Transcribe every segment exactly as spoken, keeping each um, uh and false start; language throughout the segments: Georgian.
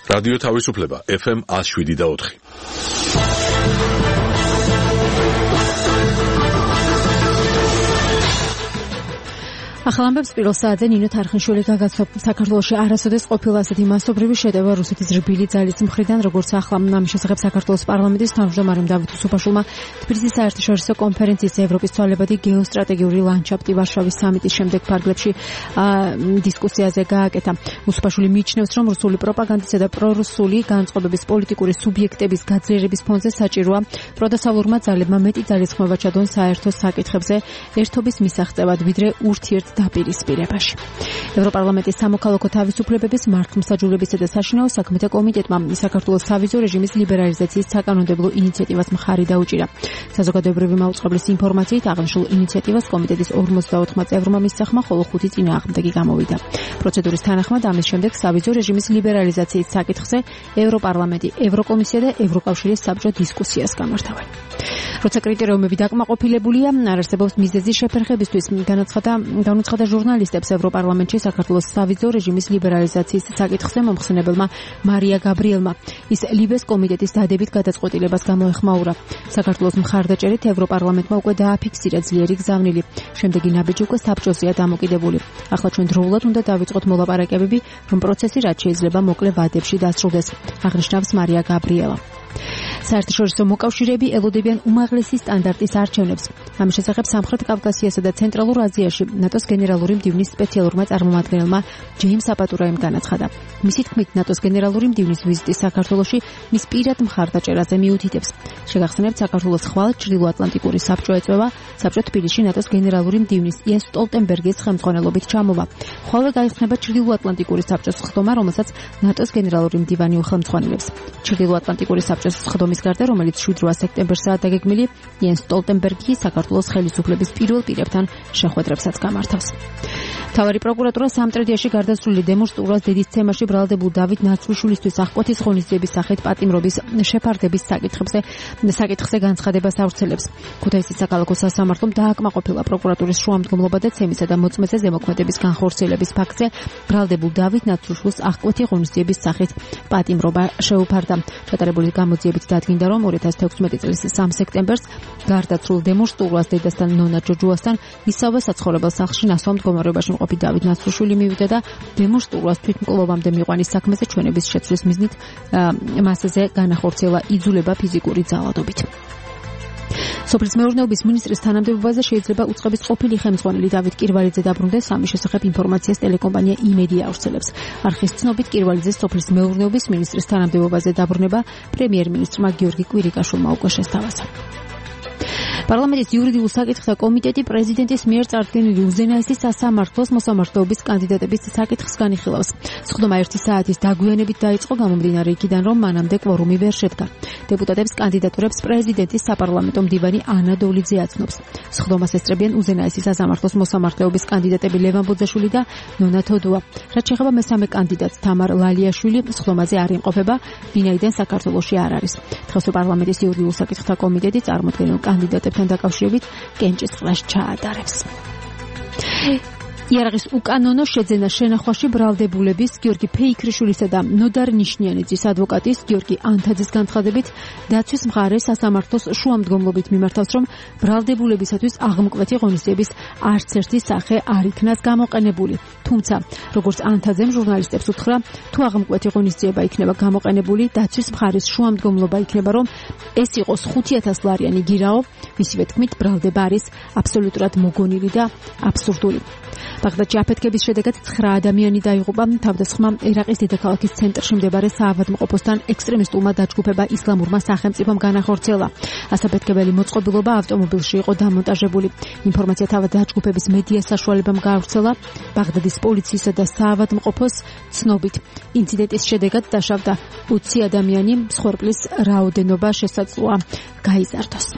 რადიო თავისუფლება ეფ ემ one oh seven და four. ახალამბებს პირველ საათზე ნინო თარხნიშვილი გაგაცნობდა საქართველოში არასოდეს ყოფილა ასეთი მასობრივი შეტევა რუსეთის რბილი ძალის მხრიდან, როგორც ახლა ამის შესახებ საქართველოს პარლამენტის თავმჯდომარემ დავით უსუფაშვილმა თბილისის საერთაშორისო კონფერენციის ევროპის ცვალებადი გეოსტრატეგიული ლანდშაფტი ვარშავის სამიტის შემდეგ ფარგლებში დისკუსიაზე გააკეთა. უსუფაშვილი მიიჩნევს, რომ რუსული პროპაგანდისა და პრორუსული განწყობების პოლიტიკური სუბიექტების გაძლიერების ფონზე საჭიროა პროდასავლურმა ძალებმა მეტი ძალისხმევა ჩადონ საერთო საკითხებზე ერთობის მისაღწევად, ვიდრე ურთიერთ დაპირისპირებაში. ევროპარლამენტის სამოქალაქო თავისუფლებების, მართლმსაჯულებისა და საშინაო საქმეთა კომიტეტმა საქართველოს სავიზო რეჟიმის ლიბერალიზაციის საკანონმდებლო ინიციატივას მხარი დაუჭირა. საზოგადოებრივი მაუწყებლის ინფორმაციით აღნიშნულ ინიციატივას კომიტეტის ორმოცდაოთხ წევრმა მისცახმა, ხოლო ხუთი წინააღმდეგი გამოვიდა. პროცედურის თანახმად ამის შემდეგ სავიზო რეჟიმის ლიბერალიზაციის საკითხზე ევროპარლამენტი, ევროკომისია და ევროკავშირის საბჭო დისკუსიას გამართავენ. როცა კრიტერიუმები დაკმაყოფილებულია, არ არსებობს მიზეზი შეფერხებისთვის, განაცხადა განუცხადა ჟურნალისტებს ევროპარლამენტში საქართველოს სავიზო რეჟიმის ლიბერალიზაციის საკითხზე მომხსენებელმა მარია გაბრიელმა. ის ლიბეს კომიტეტის დადებით გადაწყვეტილებას გამოეხმაურა. საქართველოს მხარდაჭერით ევროპარლამენტმა უკვე დააფიქსირა ძლიერი გზავნილი. შემდეგი ნაბიჯი უკვე საბჭოზეა დამოკიდებული. ახლა ჩვენ დროულად უნდა დავიწყოთ მოლაპარაკებები, რომ პროცესი რაც შეიძლება მოკლე ვადებში დასრულდეს, აღნიშნავს მარია გაბრიელა. საერთაშორისო მოკავშირეები ელოდებიან უმაღლესი სტანდარტის არჩევნებს. ამის შესახებ სამხრეთ კავკასიასა და ცენტრალურ აზიაში ნატოს გენერალური მდივნის სპეციალურმა წარმომადგენელმა ჯეიმს აპატურაიმ განაცხადა. მისი თქმით, ნატოს გენერალური მდივნის ვიზიტი საქართველოში მის პირად მხარდაჭერაზე მიუთითებს. შეგახსენებთ, საქართველოს ხვალ ჩრდილოატლანტიკური საბჭო ეწევა, საბჭო თბილისში ნატოს გენერალური მდივნის იენს სტოლტენბერგის ხელმძღვანელობით ჩამოვა. ხვალვე გაიხსნება ჩრდილოატლანტიკური საბჭოს ხდომა, რომელსაც ნატოს გენერალური მდივანი უხელმძღვანელებს. ჩრდილოატლანტიკური საბჭოს ხდომის გარდა, რომელიც შვიდ სექტემბერსაა დაგეგმილი, იენს სტოლტენბერგი საქართველოს ხელისუფლების პირველ პირებთან შეხვედრებსაც გამართავს. მთავარი პროკურატურა სამტრედიაში გარდაცვლილი დემონსტრაციას დედისცემაში ბრალდებულ დავით ნაცვლიშვილისთვის აღკვეთის ღონისძიების სახით პატიმრობის შეფარდების საკითხებზე საკითხზე განცხადებას ავრცელებს. ქუთაისის საქალაქო სასამართლომ დააკმაყოფილა პროკურატურის შუამდგომლობა და ცემისა და მოწმეზე ზემოქმედების განხორციელების ფაქტზე ბრალდებულ დავით ნაცვლიშვილს აღკვეთი ღონისძიების სახით პატიმრობა შეუფარდა. ჩატარებული გამოძიებით დადგინდა, რომ ორი ათას თექვსმეტი წლის სამი სექტემბერს გარდაცვლილ დემონსტრაციას დედასთან ნონა ჯოჯუასთან ისავე საცხოვრებელ სახლში ნასვამ მდგომარეობაში მყოფი დავით ნაცვლიშვილი მივიდა და დემონსტრაციას თვითმკვლელობამდე მიყვანის საქმეზე ჩვენების შეცვლის მიზნით მასზე განახორციელა იძულება ფიზიკური ძალადობით. სოფლის მეურნეობის მინისტრის თანამდებობაზე შეიძლება უწყების ყოფილი ხელმძღვანელი დავით კირვალიძე დაბრუნდეს. ამის შესახებ ინფორმაციას ტელეკომპანია იმედია ავრცელებს. არხის ცნობით, კირვალიძეს სოფლის მეურნეობის მინისტრის თანამდებობაზე დაბრუნება პრემიერ-მინისტრმა გიორგი კვირიკაშვილმა უკვე შესთავაზა. პარლამენტის იურიდიულ საკითხთა კომიტეტი პრეზიდენტის მიერ წარდგენილი უზენაესი სასამართლოს მოსამართლეობის კანდიდატების საკითხს განიხილავს. სხდომა ერთი საათის დაგვიანებით დაიწყო, გამომდინარე იქიდან, რომ მანამდე კვორუმი ვერ შედგა. დეპუტატებს კანდიდატურებს პრეზიდენტის საპარლამენტო მდივანი ანა დოლიძე აცნობს. სხდომას ესწრებიან უზენაესი სასამართლოს მოსამართლეობის კანდიდატები ლევან ბოძაშვილი და ნონა თოდუა. რაც შეეხება მესამე კანდიდატს თამარ ლალიაშვილი, სხდომაზე არ იმყოფება, ვინაიდან საქართველოში არ არის. დღეს პარლამენტის იურიდიულ საკითხთა კომიტეტი წარმოდგენილ კანდიდატებს დაკავშირებით კენჭისყრას ჩაატარებს. იარაღის უკანონო შეძენა შენახვაში ბრალდებულების გიორგი ფეიქრიშვილისა და ნოდარ ნიშნიანიძის ადვოკატის გიორგი ანთაძის განცხადებით დაცვის მხარე სასამართლოს შუამდგომლობით მიმართავს, რომ ბრალდებულებისათვის აღმკვეთი ღონისძიების არც ერთი სახე არ იქნას გამოყენებული. თუმცა, როგორც ანთაძემ ჟურნალისტებს უთხრა, თუ აღმკვეთი ღონისძიება იქნება გამოყენებული, დაცვის მხარის შუამდგომლობა იქნება, რომ ეს იყოს ხუთი ათას ლარიანი გირაო, მისივე თქმით, ბრალდება არის აბსოლუტურად მოგონილი და აბსურდული. ბაღდადში აფეთქების შედეგად ცხრა ადამიანი დაიღუპა. თავდასხმა ერაყის დედაქალაქის ცენტრში მდებარე საავადმყოფოსთან ექსტრემისტულმა დაჯგუფება ისლამურმა სახელმწიფომ განახორციელა. ასაფეთქებელი მოწყობილობა ავტომობილში იყო დამონტაჟებული. ინფორმაცია თავად დაჯგუფების მედია საშუალებამ გაავრცელა. ბაღდადის პოლიციისა და საავადმყოფოს ცნობით, ინციდენტის შედეგად დაშავდა ოცი ადამიანი, მსხვერპლის რაოდენობა შესაძლოა გაიზარდოს.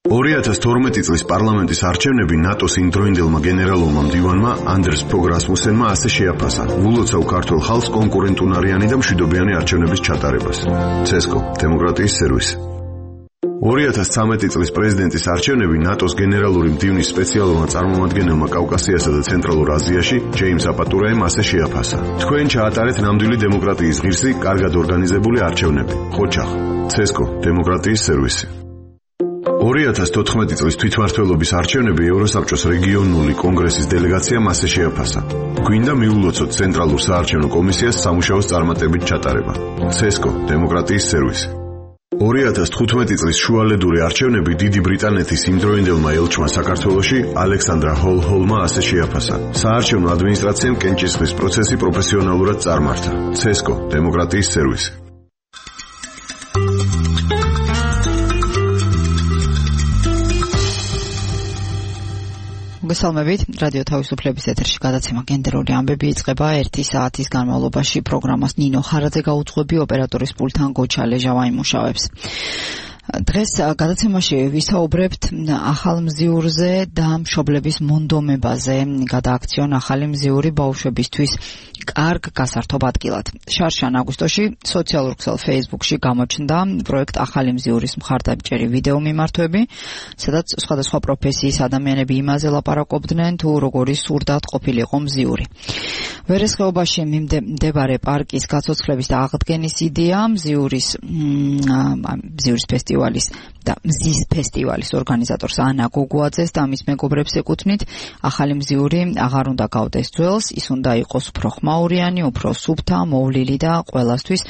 ორი ათას თორმეტი წლის პარლამენტის არჩევნები ნატოს იმდროინდელმა გენერალურმა მდივანმა ანდერს ფოგ რასმუსენმა ასე შეაფასა. ვულოცავ ქართულ ხალხს კონკურენტუნარიანი და მშვიდობიანი არჩევნების ჩატარებას. ცესკო, დემოკრატიის სერვისი. ორი ათას ცხრამეტი წლის პრეზიდენტის არჩევნები ნატოს გენერალური მდივნის სპეციალურმა წარმომადგენელმა კავკასიასა და ცენტრალურ აზიაში ჯეიმს აპატურაემ ასე შეაფასა. თქვენ ჩაატარეთ ნამდვილი დემოკრატიის ღირსი, კარგად ორგანიზებული არჩევნები. ხოჩახ, ცესკო, დემოკრატიის სერვისი. ორი ათას თოთხმეტი წლის თვითმმართველობის არჩევნები ევროსაბჭოს რეგიონული კონგრესის დელეგაციამ ასე შეაფასა. გვინდა მიულოცოთ ცენტრალურ საარჩევნო კომისიას სამუშაოს წარმატებით ჩატარება. ცესკო, დემოკრატიის სერვისი. ორი ათას თხუთმეტი წლის შუალედური არჩევნები დიდი ბრიტანეთის იმდროინდელმა ელჩმა საქართველოში ალექსანდრა ჰოლ-ჰოლმა ასე შეაფასა. საარჩევნო ადმინისტრაციამ კენჭისყრის პროცესი პროფესიონალურად წარმართა. ცესკო, დემოკრატიის სერვისი. მოგესალმებით, რადიო თავისუფლების ეთერში გადაცემა გენდერული ამბები იწყება ერთი საათის განმავლობაში. პროგრამას ნინო ხარაძე გაუძღვები, ოპერატორის პულტთან გოჩა ლეჟავა იმუშავებს. დღეს გადაცემაში ვისაუბრებთ ახალ მზიურზე და მშობლების მონდომებაზე. გადააქციონ ახალი მზიური ბავშვებისთვის კარგ გასართობ ადგილად. შარშან აგვისტოში სოციალურ ქსელ Facebook-ში გამოჩნდა პროექტ ახალი მზიურის მხარდამჭერი ვიდეო მიმართვები, სადაც სხვადასხვა პროფესიის ადამიანები იმაზე ლაპარაკობდნენ, თუ როგორი სურდათ ყოფილიყო მზიური. ვერესხეობაში მდებარე პარკის გაცოცხლების და აღდგენის იდეა მზიურის მზიურის ფესტივალის და მზის ფესტივალის ორგანიზატორს ანა გოგუაძეს და მის მეგობრებს ეკუთვნით, ახალი მზიური აღარ უნდა გავდეს ძველს, ის უნდა იყოს უფრო ხმაურიანი, უფრო სუფთა, მოვლილი და ყველასთვის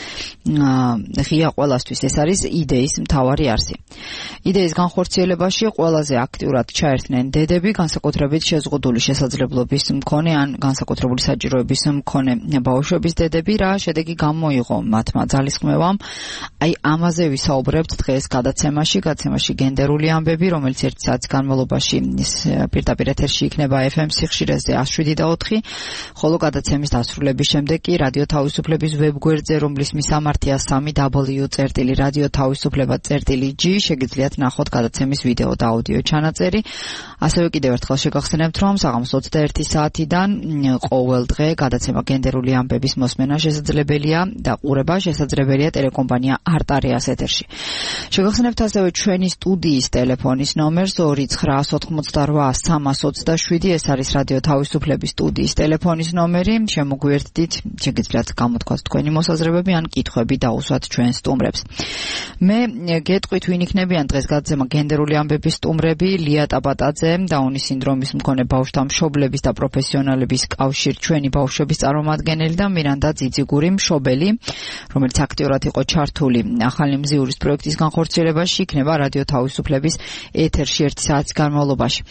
ღია ყველასთვის. ეს არის იდეის მთავარი არსი. იდეის განხორციელებაში ყველაზე აქტიურად ჩაერთნენ დედები, განსაკუთრებით შეზღუდული შესაძლებლობის მქონე ან განსაკუთრებული საჭიროების მქონე ბავშვების დედები. რა შედეგი გამოიღო მათმა ძალისხმევამ? აი ამაზე ვისაუბრებთ დღეს გადაცემაში. გადაცემაში გენდერული ამბები, რომელიც ერთი საათის განმავლობაში პირდაპირ ეთერში იქნება ეფ ემ სიხშირეზე ათს შვიდი და ოთხი, ხოლო გადაცემის დასრულების შემდეგ კი რადიო თავისუფლების ვებგვერდზე, რომლის მისამართია სამი დაბლიუ წერტილი რადიო თავისუფლება წერტილი ჯი, შეგიძლიათ ნახოთ გადაცემის ვიდეო და აუდიო ჩანაწერი. ასევე კიდევ ერთხელ შეგახსენებთ, რომ საღამოს ოცდაერთი საათიდან ყოველ დღე გადაცემა გენდერული ამბების მოსმენა შესაძლებელია და ყურება შესაძლებელია ტელეკომპანია არტარიას ეთერში. შეგახსენებთ ასევე ჩვენი სტუდიის ტელეფონის ნომერს ორი ცხრა ოთხმოცდარვა სამას ოცდაშვიდი, ეს არის რადიო თავისუფლების სტუდიის ტელეფონის ნომერი. შემოგვიერთდით, შეგიძლიათ გამოთქვათ თქვენი მოსაზრებები ან კითხვები დაუსვათ ჩვენ სტუმრებს. მე გეტყვით ვინ იქნებიან დღეს გადაცემა გენდერული ამბების სტუმრები: ლია ტაბატაძე, დაუნის სინდრომის მქონე ბავშვთა მშობლების და პროფესიონალების კავშირ ჩვენი ბავშვების წარმომადგენელი და მირანდა ძიძიგური მშობელი, რომელიც აქტიურად იყო ჩართული ახალი მზიურის პროექტის განხორციელებაში, იქნება რადიო თავისუფლების ეთერში ერთი საათის განმავლობაში.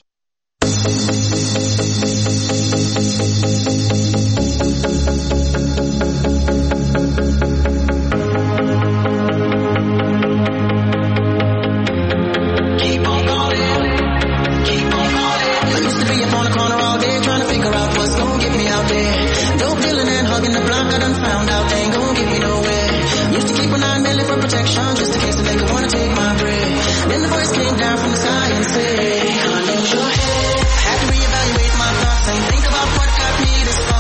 Just in case the nigga wanna take my bread. Then the voice came down from the sky and said, I lose your head. I had to reevaluate my thoughts and think about what got me this far.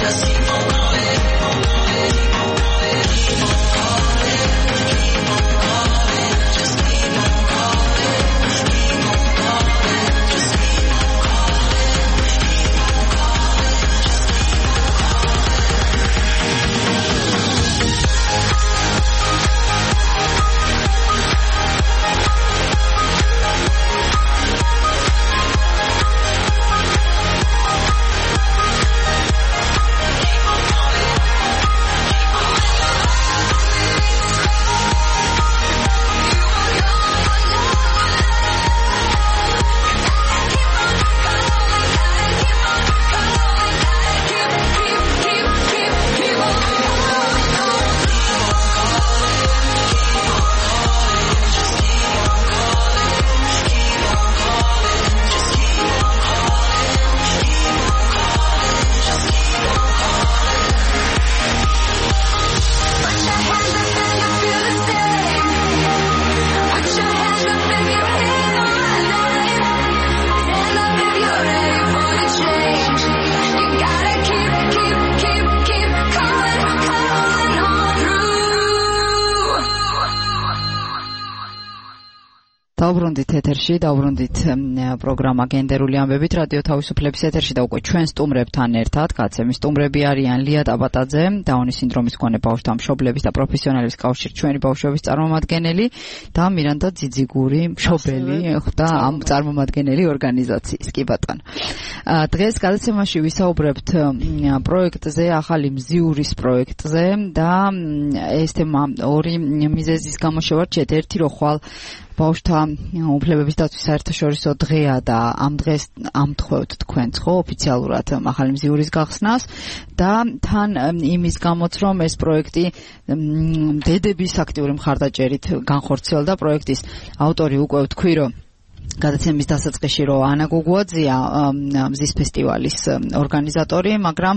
დავბრუნდით ეთერში, დავბრუნდით პროგრამა გენდერული ამბებით რადიო თავისუფლების ეთერში და უკვე ჩვენ სტუმრებთან ერთად, კაცები სტუმრები არიან ლია ტაბატაძე, დაუნის სინდრომის მქონე ბავშვთა მშობლების და პროფესიონალების კავშირის ჩვენი ბავშვების წარმომადგენელი და მირანდა ძიძიგური მშობელი და ამ წარმომადგენელი ორგანიზაციის. კი ბატონო. დღეს გადაცემაში ვისაუბრებთ პროექტზე, ახალი მზიურის პროექტზე და ეს თემა ორი მიზეზის გამო შევარჩიეთ. ერთი რო ხვალ ბავშვთა უფლებების დაცვის საერთაშორისო დღეა და ამ დღეს ამთხოვთ თქვენც ხო ოფიციალურად ახალი მზიურის გახსნას და თან იმის გამოც რომ ეს პროექტი დედების აქტიური მხარდაჭერით განხორციელდა. პროექტის ავტორი უკვე ვთქვი რომ გადაცემის დასაწყისში რომ ანა გუგუაძეა მზის ფესტივალის ორგანიზატორი, მაგრამ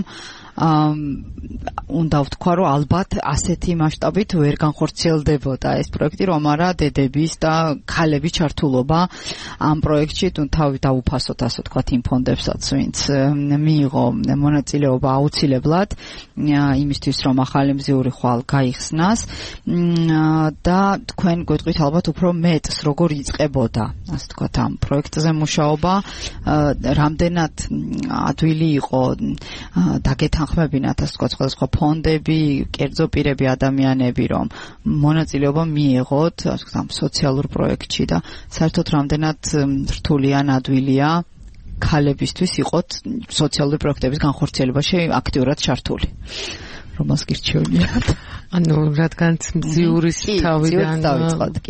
უნდა ვთქვა რომ ალბათ ასეთი მასშტაბით ვერ განხორციელდებოდა ეს პროექტი, რომ არა დედების და ქალების ჩართულობა ამ პროექტში თუ თავი დაუფასოთ ასე ვთქვათ იმ ფონდებსაც, ვინც მიიღო მონაწილეობა აუცილებლად იმისთვის რომ ახალი მზიური ხვალ გაიხსნას და თქვენ გვეტყვით ალბათ უფრო მეტს როგორ იწყებოდა ასე ვთქვათ ამ პროექტზე მუშაობა, რამდენად ადვილი იყო დაგეთან ხმებინათ ასე ვთქვათ სხვადასხვა ფონდები, კერძო პირები, ადამიანები რომ მონაწილეობა მიიღოთ ასე ვთქვათ ამ სოციალურ პროექტში და საერთოდ რამდენად რთულია, ადვილია ქალებისთვის იყოთ სოციალური პროექტების განხორციელებაში აქტიურად ჩართული. რომელს გირჩევნიათ? ანუ რადგანაც მზიურის თავიდან და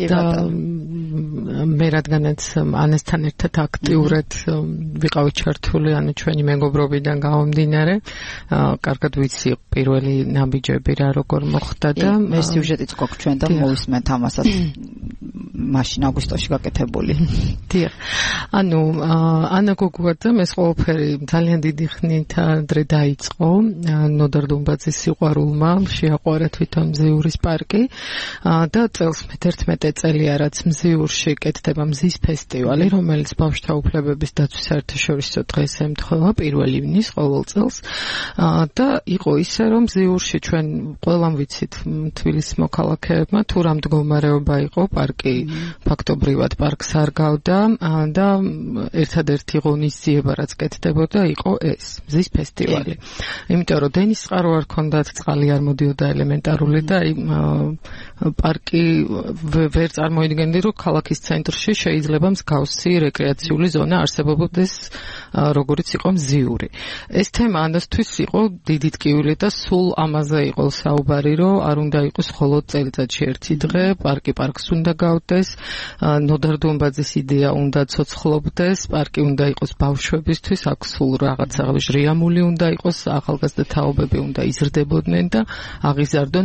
მე რადგანაც ანესთან ერთად აქტიურად ვიყავი ჩართული, ანუ ჩვენი მეგობრობიდან გამომდინარე, კარგად ვიცი პირველი ნაბიჯები რა როგორ მოხდა და მე სიუჟეტიც გვაქვს ჩვენ და მოვისმენთ ამასაც მაშინ აგვისტოში გაკეთებული. დიახ. ანუ ანა გუგუაძემ ეს ყველაფერი ძალიან დიდი ხნით ადრე დაიწყო, ნოდარ დუმბაძის სიყვარულმა შეაყვარა თვითონ მზიურის პარკი და წელს მეთერთმეტე წელია რაც მზიურში კეთდება მზის ფესტივალი, რომელიც ბავშვთა უფლებების დაცვის საერთაშორისო დღეს ემთხვევა პირველ ივნის ყოველ წელს და იყო ისე რომ მზიურში ჩვენ ყველამ ვიცით თბილისის მოქალაქეებმა თუ რა მდგომარეობა იყო, პარკი ფაქტობრივად პარკს არ გავდა და ერთადერთი ღონისძიება რაც კეთდებოდა იყო ეს მზის ფესტივალი. იმიტომ რომ დენის წყარო არ ქონდათ, წყალი არ მოდიოდა ელემენტარული და პარკი ვერ წარმოიდგენდი რომ ქალაქის ცენტრში შეიძლება მსგავსი რეკრეაციული ზონა არსებობდეს როგორიც იყო მზიური. ეს თემა ანასთვის იყო დიდი ტკივილი და სულ ამაზე იყო საუბარი რომ არ უნდა იყოს მხოლოდ წელიწადში ერთი დღე, პარკი პარკს უნდა გავდეს, ნოდარ დუმბაძის იდეა უნდა ცოცხლობდეს, პარკი უნდა იყოს ბავშვებისთვის, აქ სულ რაღაცა ჟრიამული უნდა იყოს, ახალგაზრდა თაობები უნდა იზრდებოდნენ და აღიზარდონ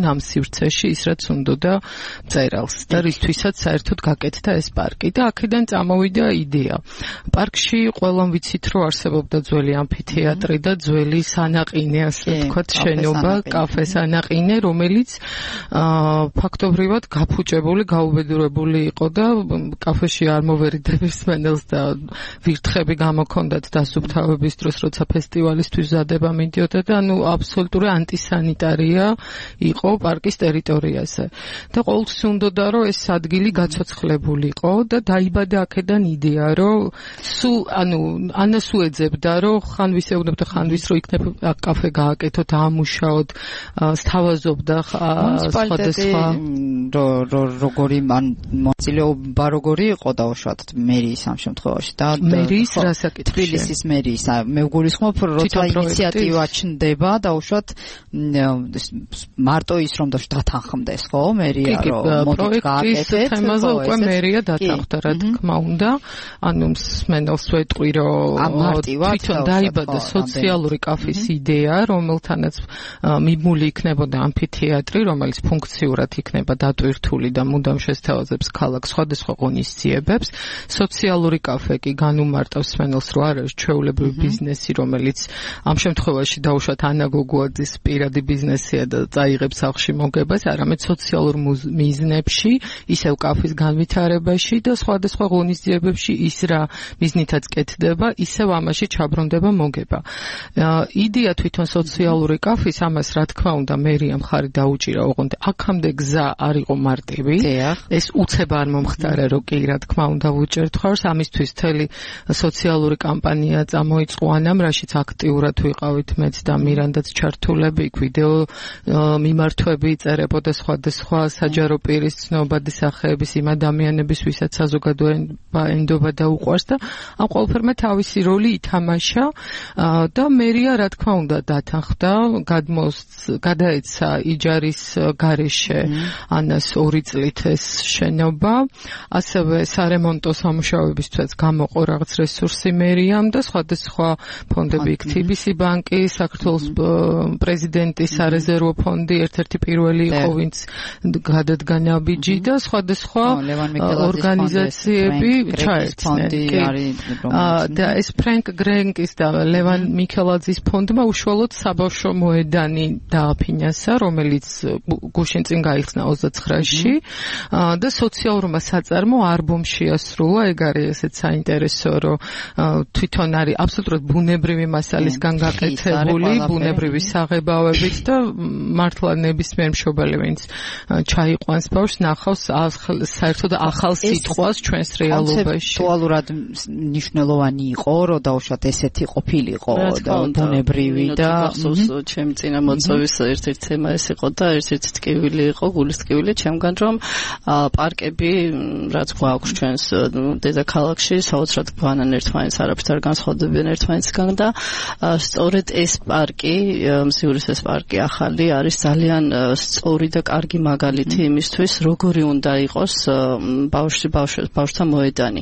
ამ სივრცეში ის რაც უნდოდა მწერალს და რისთვისაც საერთოდ გაკეთდა ეს პარკი და აქედან წამოვიდა იდეა. პარკში ყველამ ვიცით რომ არსებობდა ძველი ამფითეატრი და ძველი სანაყინე ასე ვთქვათ შენობა, კაფე სანაყინე, რომელიც ფაქტობრივად გაფუჭებული, გაუბედურებული იყო და კაფეში არ მოვერიდებს მენელს და ვირთხები გამოქონდათ დასუფთავების დროს, როცა ფესტივალისთვის ზადება მიდიოდა და ანუ აბსოლუტური ანტისანიტარია იყო პარკის ტერიტორიაზე. და ყოველთვის უნდოდა რომ ეს ადგილი გაცოცხლებულიყო და დაიბადა აქედან იდეა რომ სულ ანუ ანას უეძებდა რომ ხან ვისეუბნებდა ხან ვის რომ იქნებ კაფე გააკეთოთ, ამუშაოთ, სთავაზობდა სხვადასხვა როგორი მან მონაწილეობა როგორი იყო დაუშვათ მერიის ამ შემთხვევაში და მერიის რასაკითხი თბილისის მერიის მე ვგულისხმობ როცა ინიციატივა ჩნდება დაუშვათ მარტო ის რომ დათანხმდეს ხო მერია რომ მოდით გააკეთეთ თემაზე უკვე მერია დათანხმდა რა თქმა უნდა ანუ მსმენელს ვეტყვი რომ თვითონ დაიბადა სოციალური კაფის იდეა რომელთანაც მიმული იქნებოდა ამფითეატრი რომელიც ფუნქციურად იქნება დატვირთული და მუდამ შესთავაზებს ქალაქს სხვადასხვა ღონისძიებებს სოციალური კაფე კი განუმარტავს მსმენელს რომ არ არის ჩვეულებრივი ბიზნესი რომელიც ამ შემთხვევაში დაუშვათ ანა გოგუაძის პირადი ბიზნესია და წაიღებს სახლში მოგებას არამედ სოციალურ მიზნებში ისევ კაფის განვითარებაში და სხვადასხვა ღონისძიებებში ის რა მიზნითაც კეთდება ისევ ამაში ჩაბრუნდება მოგება იდეა თვითონ სოციალური კაფის ამას რა თქმა უნდა მერია მხარი დაუჭირა ოღონდ აქამდე გზა არ იყო მარტივი ეს უცებ არ მომხდარა რომ კი რა თქმა უნდა ვუჭერთ ხარს ამისთვის თელი სოციალური კამპანია წამოიწყო ანამ რაშიც აქტიურად ვიყავით მეც და მირანდაც ჩართულები იქ ვიდეო მიმართვები იწერებოდა სხვადასხვა საჯარო პირის ცნობადი სახეების იმ ადამიანების ვისაც საზოგადოება ენდობა და უყვარს და ამ ყველაფერმა თავისი როლი ითამაშა და მერია რა თქმა უნდა დათანხმდა გადაეცა იჯარის გარეშე ანას ორი წლით ეს შენობა ასევე სარემონტო სამუშაოებისთვისაც გამოყო რაღაც რესურსი მერიამ და სხვადასხვა ფონდები იქ თბილისი ბანკი საქართველოს პრეზიდენტის სარეზერვო ფონდი ერთ-ერთი პირველი იყო ვინც გადადგა ნაბიჯი და სხვადასხვა ორგანიზაციები ჩაერთნენ და ეს ფრენკ გრენკის და ლევან მიქელაძის ფონდმა უშუალოდ საბავშვო მოედანი დააფინანსა რომელიც გუშინ წინ გაიხსნა ოცდაცხრაში და სოციალურმა საწარმო არ ბომშიასრულა ეგ არის ესეც საინტერესო რომ თვითონ არის აბსოლუტურად ბუნებრივი მასალისგან გაკეთებული ბუნებრივი საღებავებით და მართლა ნებისმიერ მშობელი ვინც ჩაიყვანს ბავშვს ნახავს საერთოდ ახალ სიტყვას ჩვენს რეალობაში აქტუალურად მნიშვნელოვანი იყო რომ დაუშვათ ესეთი ყოფილიყო და ბუნებრივი და ჩემი წინა მოწვევის ერთ-ერთი თემა ეს იყო და ერთ-ერთი ტკივილი იყო გულის ტკივილი ჩემგან რომ პარკები რაც გვაქვს ჩვენს დედაქალაქში საოცრად გვანან ერთმანეთს არაფერს არ განსხვავდებიან ერთმანეთსგან და სწორედ ეს პარკი მსივრის ეს პარკი ახალი არის ძალიან სწორი და კარგი მაგალითი იმისთვის როგორი უნდა იყოს ბავშვი ბავშვთა მოედანი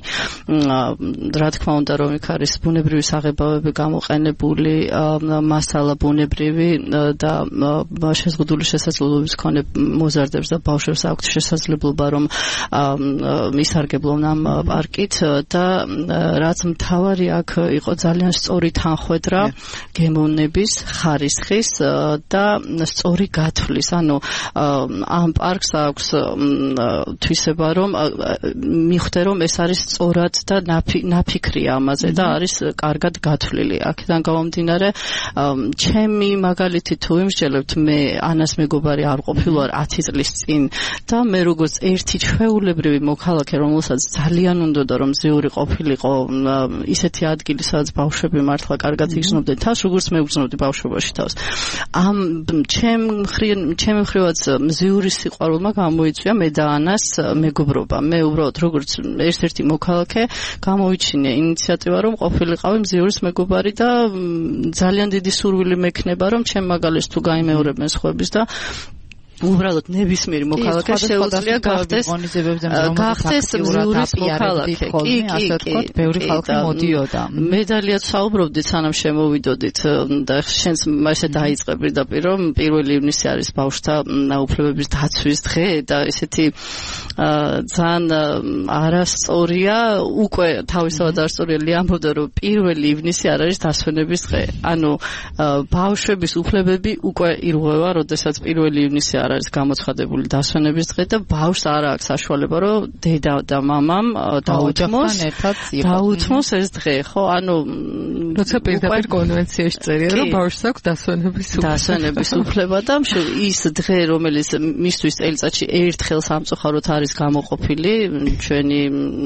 რა თქმა უნდა რომ იქ არის ბუნებრივი საღებავები გამოყენებული მასალა ბუნებრივი და შეზღუდული შესაძლებლობის მქონე მოზარდებს და ბავშვებს აქვთ შესაძლებლობა რომ მისარგებლონ ამ პარკით და რაც მთავარი აქ იყო ძალიან სწორი თანხვედრა გემოვნების ხარისხის და სწორი გათვლის ანუ ამ პარკს აქვს თვისება რომ მიხვდე რომ ეს არის სწორად და ნაფიქრია ამაზე და არის კარგად გათვლილი აქედან გამომდინარე ჩემი მაგალითი თუ იმსჯელებთ მე ანას მეგობარი არ ყოფილვარ ათი წლის წინ და მე როგორც ერთი ჩვეულებრივი მოქალაქე რომელსაც ძალიან უნდოდა რომ ზიური ყოფილიყო ისეთი ადგილი სადაც ბავშვები მართლა კარგად იგრძნობდნენ თავს როგორც მე ვგრძნობდი ბავშვობაში თავს ამ ჩემ ჩემ მხრივაც მზიური სიყვარულმა გამოიწვია მე და ანას მეგობრობა მე უბრალოდ როგორც ერთ-ერთი მოქალაქე გამოვიჩინე ინიციატივა რომ ყოფილიყავი მზიურის მეგობარი და ძალიან დიდი სურვილი მექნება რომ ჩემ მაგალითს თუ გაიმეორებენ სხვების და უბრალოდ ნებისმიერი მოქალაქე შეუძლია გახდეს გახდეს მზურის მოქალაქე. კი, ასე ვთქვათ, ბევრი ხალხი მოდიოდა. მედალიაც საუბრობდით, სანამ შემოვიდოდით და შენს მასე დაიწყე პირდაპირ, რომ პირველი ივნისი არის ბავშვთა უფლებების დაცვის დღე და ესეთი ძალიან არასწორია, უკვე თავისთავად არასწორია ლიამბობდა, რომ პირველი ივნისი არ არის დასვენების დღე. ანუ ბავშვების უფლებები უკვე ირღვევა, როდესაც პირველი ივნისი არ არის გამოცხადებული დასვენების დღე და ბავშვს არ აქვს საშუალება, რომ დედა და მამამ დაუთმოს დაუთმოს ეს დღე, ხო? ანუ როცა პირდაპირ კონვენციაში წერია, რომ ბავშვს აქვს დასვენების უფლება. დასვენების უფლება და ის დღე, რომელიც მისთვის წელიწადში ერთხელ სამწუხაროდ არის გამოყოფილი ჩვენი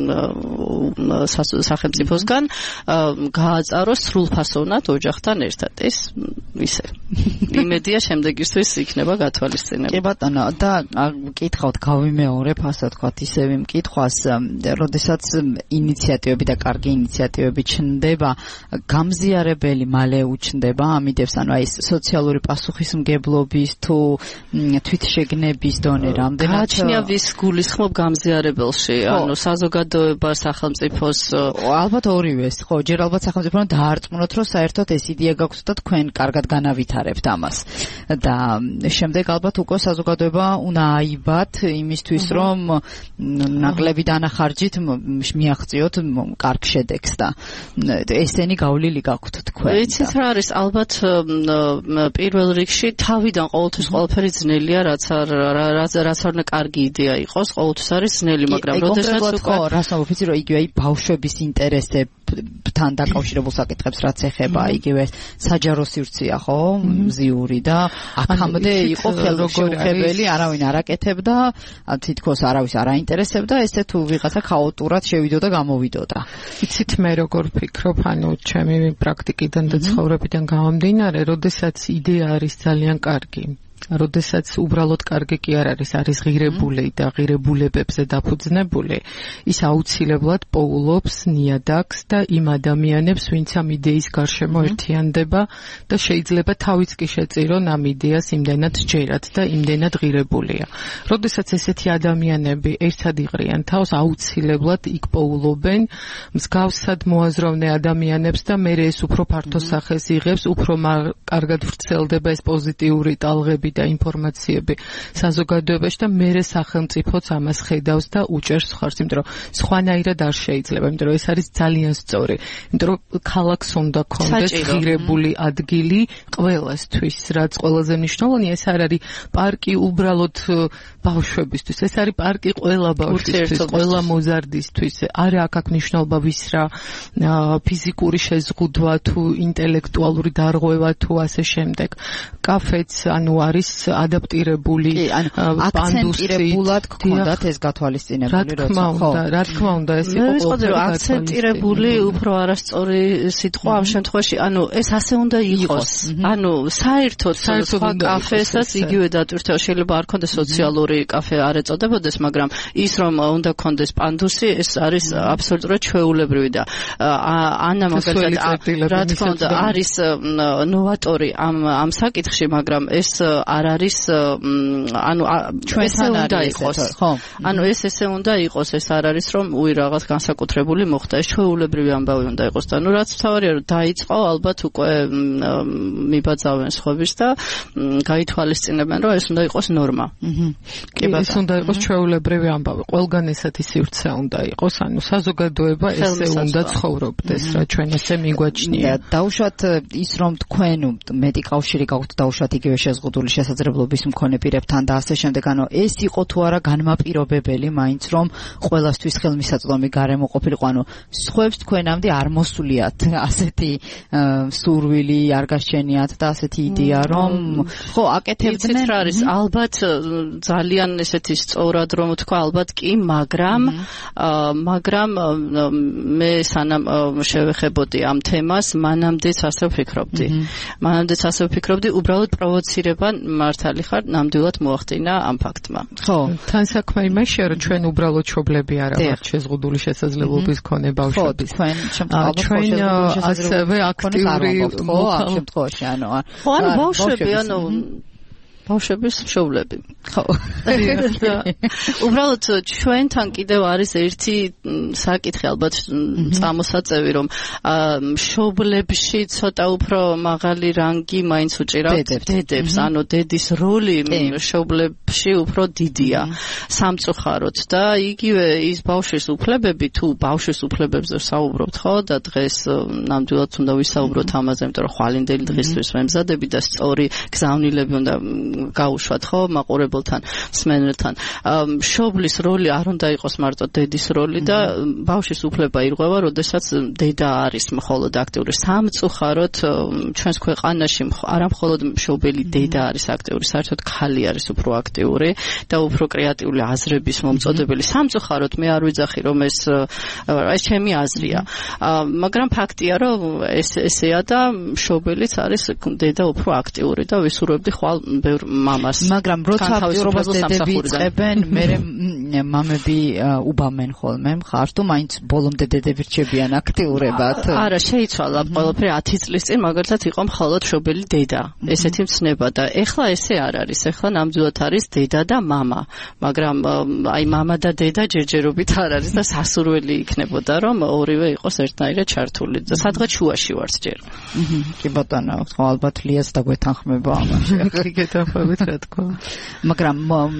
სახელმწიფოსგან, გააწაროს სრულფასოვნად ოჯახთან ერთად. ეს ისე. იმედია შემდეგისთვის იქნება გათვალისწინებული. კი ბატონო, და მკითხავთ, გავიმეორებ, ასე ვთქვათ, ისევ მკითხვას, როდესაც ინიციატივები და კარგი ინიციატივები ჩნდება, გამზიარებელი მალე უჩნდება ამიდებს, ანუ აი სოციალური პასუხისმგებლობის თუ თვითშეგნების დონე რამდენად გააჩნია ვის გულისხმობ გამზიარებელში, ანუ საზოგადოება, სახელმწიფოს, ალბათ ორივეს, ხო, ჯერ ალბათ სახელმწიფომ დაარწმუნოთ, რომ საერთოდ ეს იდეა გაქვთ და თქვენ კარგად განავითარებთ ამას. და შემდეგ ალბათ უკვე საზოგადოება უნდა აიბათ იმისთვის, რომ ნაკლები დანახარჯით მიაღწიოთ კარგ შედეგს და ესენი გავლილი გაქვთ თქვენ. ვიცით რა არის, ალბათ პირველ რიგში თავიდან ყოველთვის ყველაფერი ძნელია, რაც არ რაც რაც არ უნდა კარგი იდეა იყოს, ყოველთვის არის ძნელი, მაგრამ როდესაც უკვე რას ვამბობ, რომ იგივე აი ბავშვების ინტერესებთან დაკავშირებულ საკითხებს რაც ეხება, იგივე საჯარო სივრცეა, ხო, მზიური და აქამდე იყო ხელშეუხებელი, არავინ არ აკეთებდა, თითქოს არავის არ აინტერესებდა, ესე თუ ვიღაცა ქაოტურად შევიდოდა გამოვიდოდა. იცით მე როგორ ფიქრობ, ანუ ჩემი პრაქტიკიდან და ცხოვრებიდან გამომდინარე, როდესაც იდეა არის ძალიან კარგი, როდესაც უბრალოდ კარგი კი არ არის, არის ღირებული და ღირებულებებზე დაფუძნებული, ის აუცილებლად პოულობს ნიადაგს და იმ ადამიანებს, ვინც ამ იდეის გარშემო ერთიანდება და შეიძლება თავიც კი შეწირონ ამ იდეას იმდენად ჯერათ და იმდენად ღირებულია. როდესაც ესეთი ადამიანები ერთად იღრიან თავს, აუცილებლად იქ პოულობენ მსგავსად მოაზროვნე ადამიანებს და მე ეს უფრო ფართო სახეს იღებს, უფრო კარგად ვრცელდება ეს პოზიტიური ტალღები და ინფორმაციები საზოგადოებაში და მერე სახელმწიფოც ამას ხედავს და უჭერს ხარს, იმიტომ რომ სხვანაირად არ შეიძლება, იმიტომ რომ ეს არის ძალიან სწორი, იმიტომ რომ ქალაქს უნდა ქონდეს ღირებული ადგილი ყველასთვის, რაც ყველაზე მნიშვნელოვანია, ეს არ არის პარკი უბრალოდ ბავშვებისთვის, ეს არის პარკი ყველა ბავშვისთვის, ყველა მოზარდისთვის, არა აქ მნიშვნელობა ვის რა ფიზიკური შეზღუდვა თუ ინტელექტუალური დარღვევა თუ ასე შემდეგ. კაფეც ანუ არის ადაპტირებული აქცენტირებულად გქონდათ ეს გათვალისწინებული, როცა ხო რა თქმა უნდა ეს იყო ყოველდღე აქცენტირებული უფრო არასწორი სიტყვა ამ შემთხვევაში, ანუ ეს ასე უნდა იყოს, ანუ საერთოდ სხვა კაფესაც იგივე დატვირთვა, შეიძლება არ ქონდეს სოციალური კაფე არ ეწოდებოდეს, მაგრამ ის რომ უნდა ქონდეს პანდუსი, ეს არის აბსოლუტურად ჩვეულებრივი და ანა მაგალითად რა თქმა უნდა არის ნოვატორი ამ ამ საკითხში, მაგრამ ეს არ არის, ანუ ჩვენთან უნდა იყოს, ხო? ანუ ეს ესე უნდა იყოს, ეს არ არის რომ უი რაღაც განსაკუთრებული მოხდა, ეს ჩვეულებრივი ამბავი უნდა იყოს და ნუ რაც თავარია რომ დაიწყო, ალბათ უკვე მიბაძავენ სხვების და გაითვალისწინებენ, რომ ეს უნდა იყოს ნორმა. კი, ეს უნდა იყოს ჩვეულებრივი ამბავი. ყველგან ესეთი სივრცე უნდა იყოს, ანუ საზოგადოება ესე უნდა ცხოვრობდეს, რა ჩვენ ესე მიგვაჩნია. დაუშვათ ის რომ თქვენ მეტი კავშირი გაქვთ დაუშვათ იგივე შეზღუდული შესაძლებლობის მქონე პირებთან და ასე შემდეგ, ანუ ეს იყო თუ არა განმაპირობებელი მაინც რომ ყველასთვის ხელმისაწვდომი გარემო ყოფილიყო, ანუ სხვებს თქვენამდე არ მოსულიათ ასეთი სურვილი, არ გასჩენიათ და ასეთი იდეა რომ ხო აკეთებდნენ. იცით რა არის, ალბათ ძალიან ესეთი სწორად რომ თქვა, ალბათ კი, მაგრამ მაგრამ მე სანამ შევეხებოდი ამ თემას, მანამდეც ასე ვფიქრობდი. მანამდეც ასე ვფიქრობდი, უბრალოდ პროვოცირება მართალი ხარ, ნამდვილად მოახდინა ამ ფაქტმა. ხო, თან საქმე იმაშია, რომ ჩვენ უბრალოდ შობლები არა ვართ შეზღუდული შესაძლებლობის მქონე ბავშვების. ხო, ჩვენ ჩვენ ასევე აქტიური ამ შემთხვევაში, ანუ ხო, ანუ ბავშვები, ანუ ბავშვების მშობლები. ხო. უბრალოდ ჩვენთან კიდევ არის ერთი საკითხი ალბათ წამოსაწევი რომ მშობლებში ცოტა უფრო მაღალი რანგი მაინც უჭირავთ დედებს, ანუ დედის როლი მშობლებში უფრო დიდია სამწუხაროდ და იგივე ის ბავშვის უფლებები თუ ბავშვის უფლებებზე საუბრობთ ხო და დღეს ნამდვილად უნდა ვისაუბროთ ამაზე, იმიტომ რომ ხვალინდელი დღისთვის ვემზადები და სწორი გზავნილები უნდა გაუშვათ ხო მაყურებელთან, მსმენელთან. მშობლის როლი არ უნდა იყოს მარტო დედის როლი და ბავშვის უფლება ირღვევა, როდესაც დედა არის მხოლოდ აქტიური. სამწუხაროდ ჩვენს ქვეყანაში არა მხოლოდ მშობელი დედა არის აქტიური, საერთოდ ქალი არის უფრო აქტიური და უფრო კრეატიული აზრების მომწოდებელი. სამწუხაროდ მე არ ვიძახი რომ ეს ეს ჩემი აზრია. მაგრამ ფაქტია რომ ეს ესეა და მშობელიც არის დედა უფრო აქტიური და ვისურვებდი ხვალ ბევრ მამას. მაგრამ როცა აქტიურობას დედები იწყებენ, მერე მამები უბამენ ხოლმე მხარს თუ მაინც ბოლომდე დედები რჩებიან აქტიურებად. არა, შეიცვალა ყველაფერი ათი წლის წინ მაგალითად იყო მხოლოდ მშობელი დედა. ესეთი მცნება და ეხლა ესე არ არის. ეხლა ნამდვილად არის დედა და მამა. მაგრამ აი მამა და დედა ჯერჯერობით არ არის და სასურველი იქნებოდა რომ ორივე იყოს ერთნაირად ჩართული და სადღაც შუაში ვართ ჯერ. კი ბატონო, ხო ალბათ ლიას დაგვეთანხმება ამაში. კი გეთანხმებით რა თქმა. მაგრამ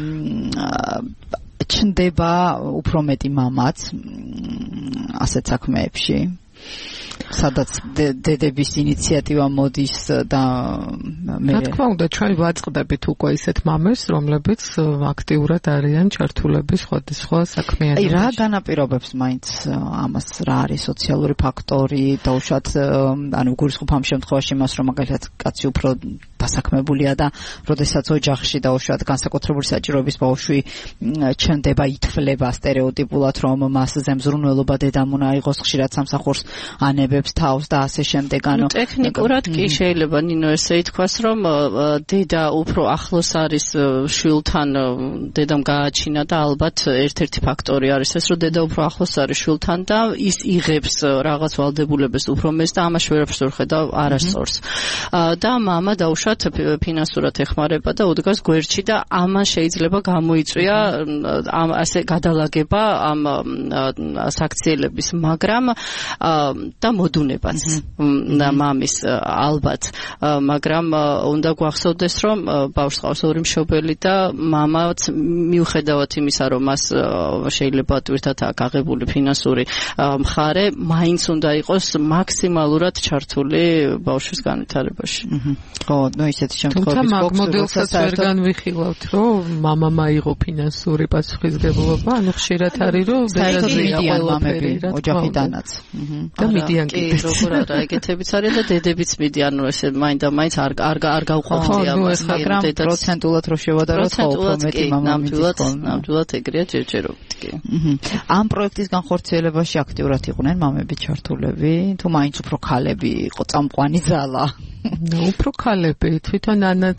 ჩნდება უფრო მეტი მამაც ასეთ საქმეებში. სადაც დედების ინიციატივა მოდის და მე რა თქმა უნდა ჩვენ ვაწყდებით უკვე ისეთ მამებს რომლებიც აქტიურად არიან ჩართულები სხვადასხვა საქმიანობაში. აი რა განაპირობებს მაინც ამას, რა არის სოციალური ფაქტორი, დაუშვათ ანუ გულისხმობ ამ შემთხვევაში იმას რომ მაგალითად კაცი უფრო დასაქმებულია და როდესაც ოჯახში დაუშვათ განსაკუთრებული საჭიროების ბავშვი ჩნდება, ითვლება სტერეოტიპულად რომ მასზე მზრუნველობა დედამ უნდა იყოს, ხშირად სამსახურს ანებებს თავს და ასე შემდეგ. ანუ ტექნიკურად კი შეიძლება ნინო ესე ითქვას რომ დედა უფრო ახლოს არის შვილთან, დედამ გააჩინა და ალბათ ერთ-ერთი ფაქტორი არის ეს რომ დედა უფრო ახლოს არის შვილთან და ის იღებს რაღაც ვალდებულებას უფრო მეც და ამაში ვერაფერს ვერ ხედავ არასწორს. და მამა დაუშვათ ფინანსურად ეხმარება და უდგას გვერდში და ამან შეიძლება გამოიწვია ამ ასე გადალაგება ამ საქციელების, მაგრამ და მოდუნებაც და მამის ალბათ, მაგრამ უნდა გვახსოვდეს რომ ბავშვს ყავს ორი მშობელი და მამაც მიუხედავად იმისა რომ მას შეიძლება ტვირთად აღებული ფინანსური მხარე, მაინც უნდა იყოს მაქსიმალურად ჩართული ბავშვის განვითარებაში. ხო, ნუ ისეთი შემთხვევები თუმცა მაგ მოდელსაც ვერ განვიხილავთ რომ მამა მაიღო ფინანსური პასუხისმგებლობა, ანუ ხშირად არის რომ დედაზეა ყველაფერი ოჯახიდანაც. და მიდიან კი როგორ არა ეგეთებიც არის და დედებიც მიდიან, ნუ ესე მაინდა მაინც არ არ არ გავყვავდი ამას, მაგრამ პროცენტულად რო შევადაროთ ხო უფრო მეტი მამა მიდის ხოლმე. ნამდვილად ეგრეა ჯერჯერობით კი. ამ პროექტის განხორციელებაში აქტიურად იყვნენ მამები ჩართულები, თუ მაინც უფრო ქალები იყო წამყვანი ძალა? ნუ უფრო ქალები, თვითონ ანაც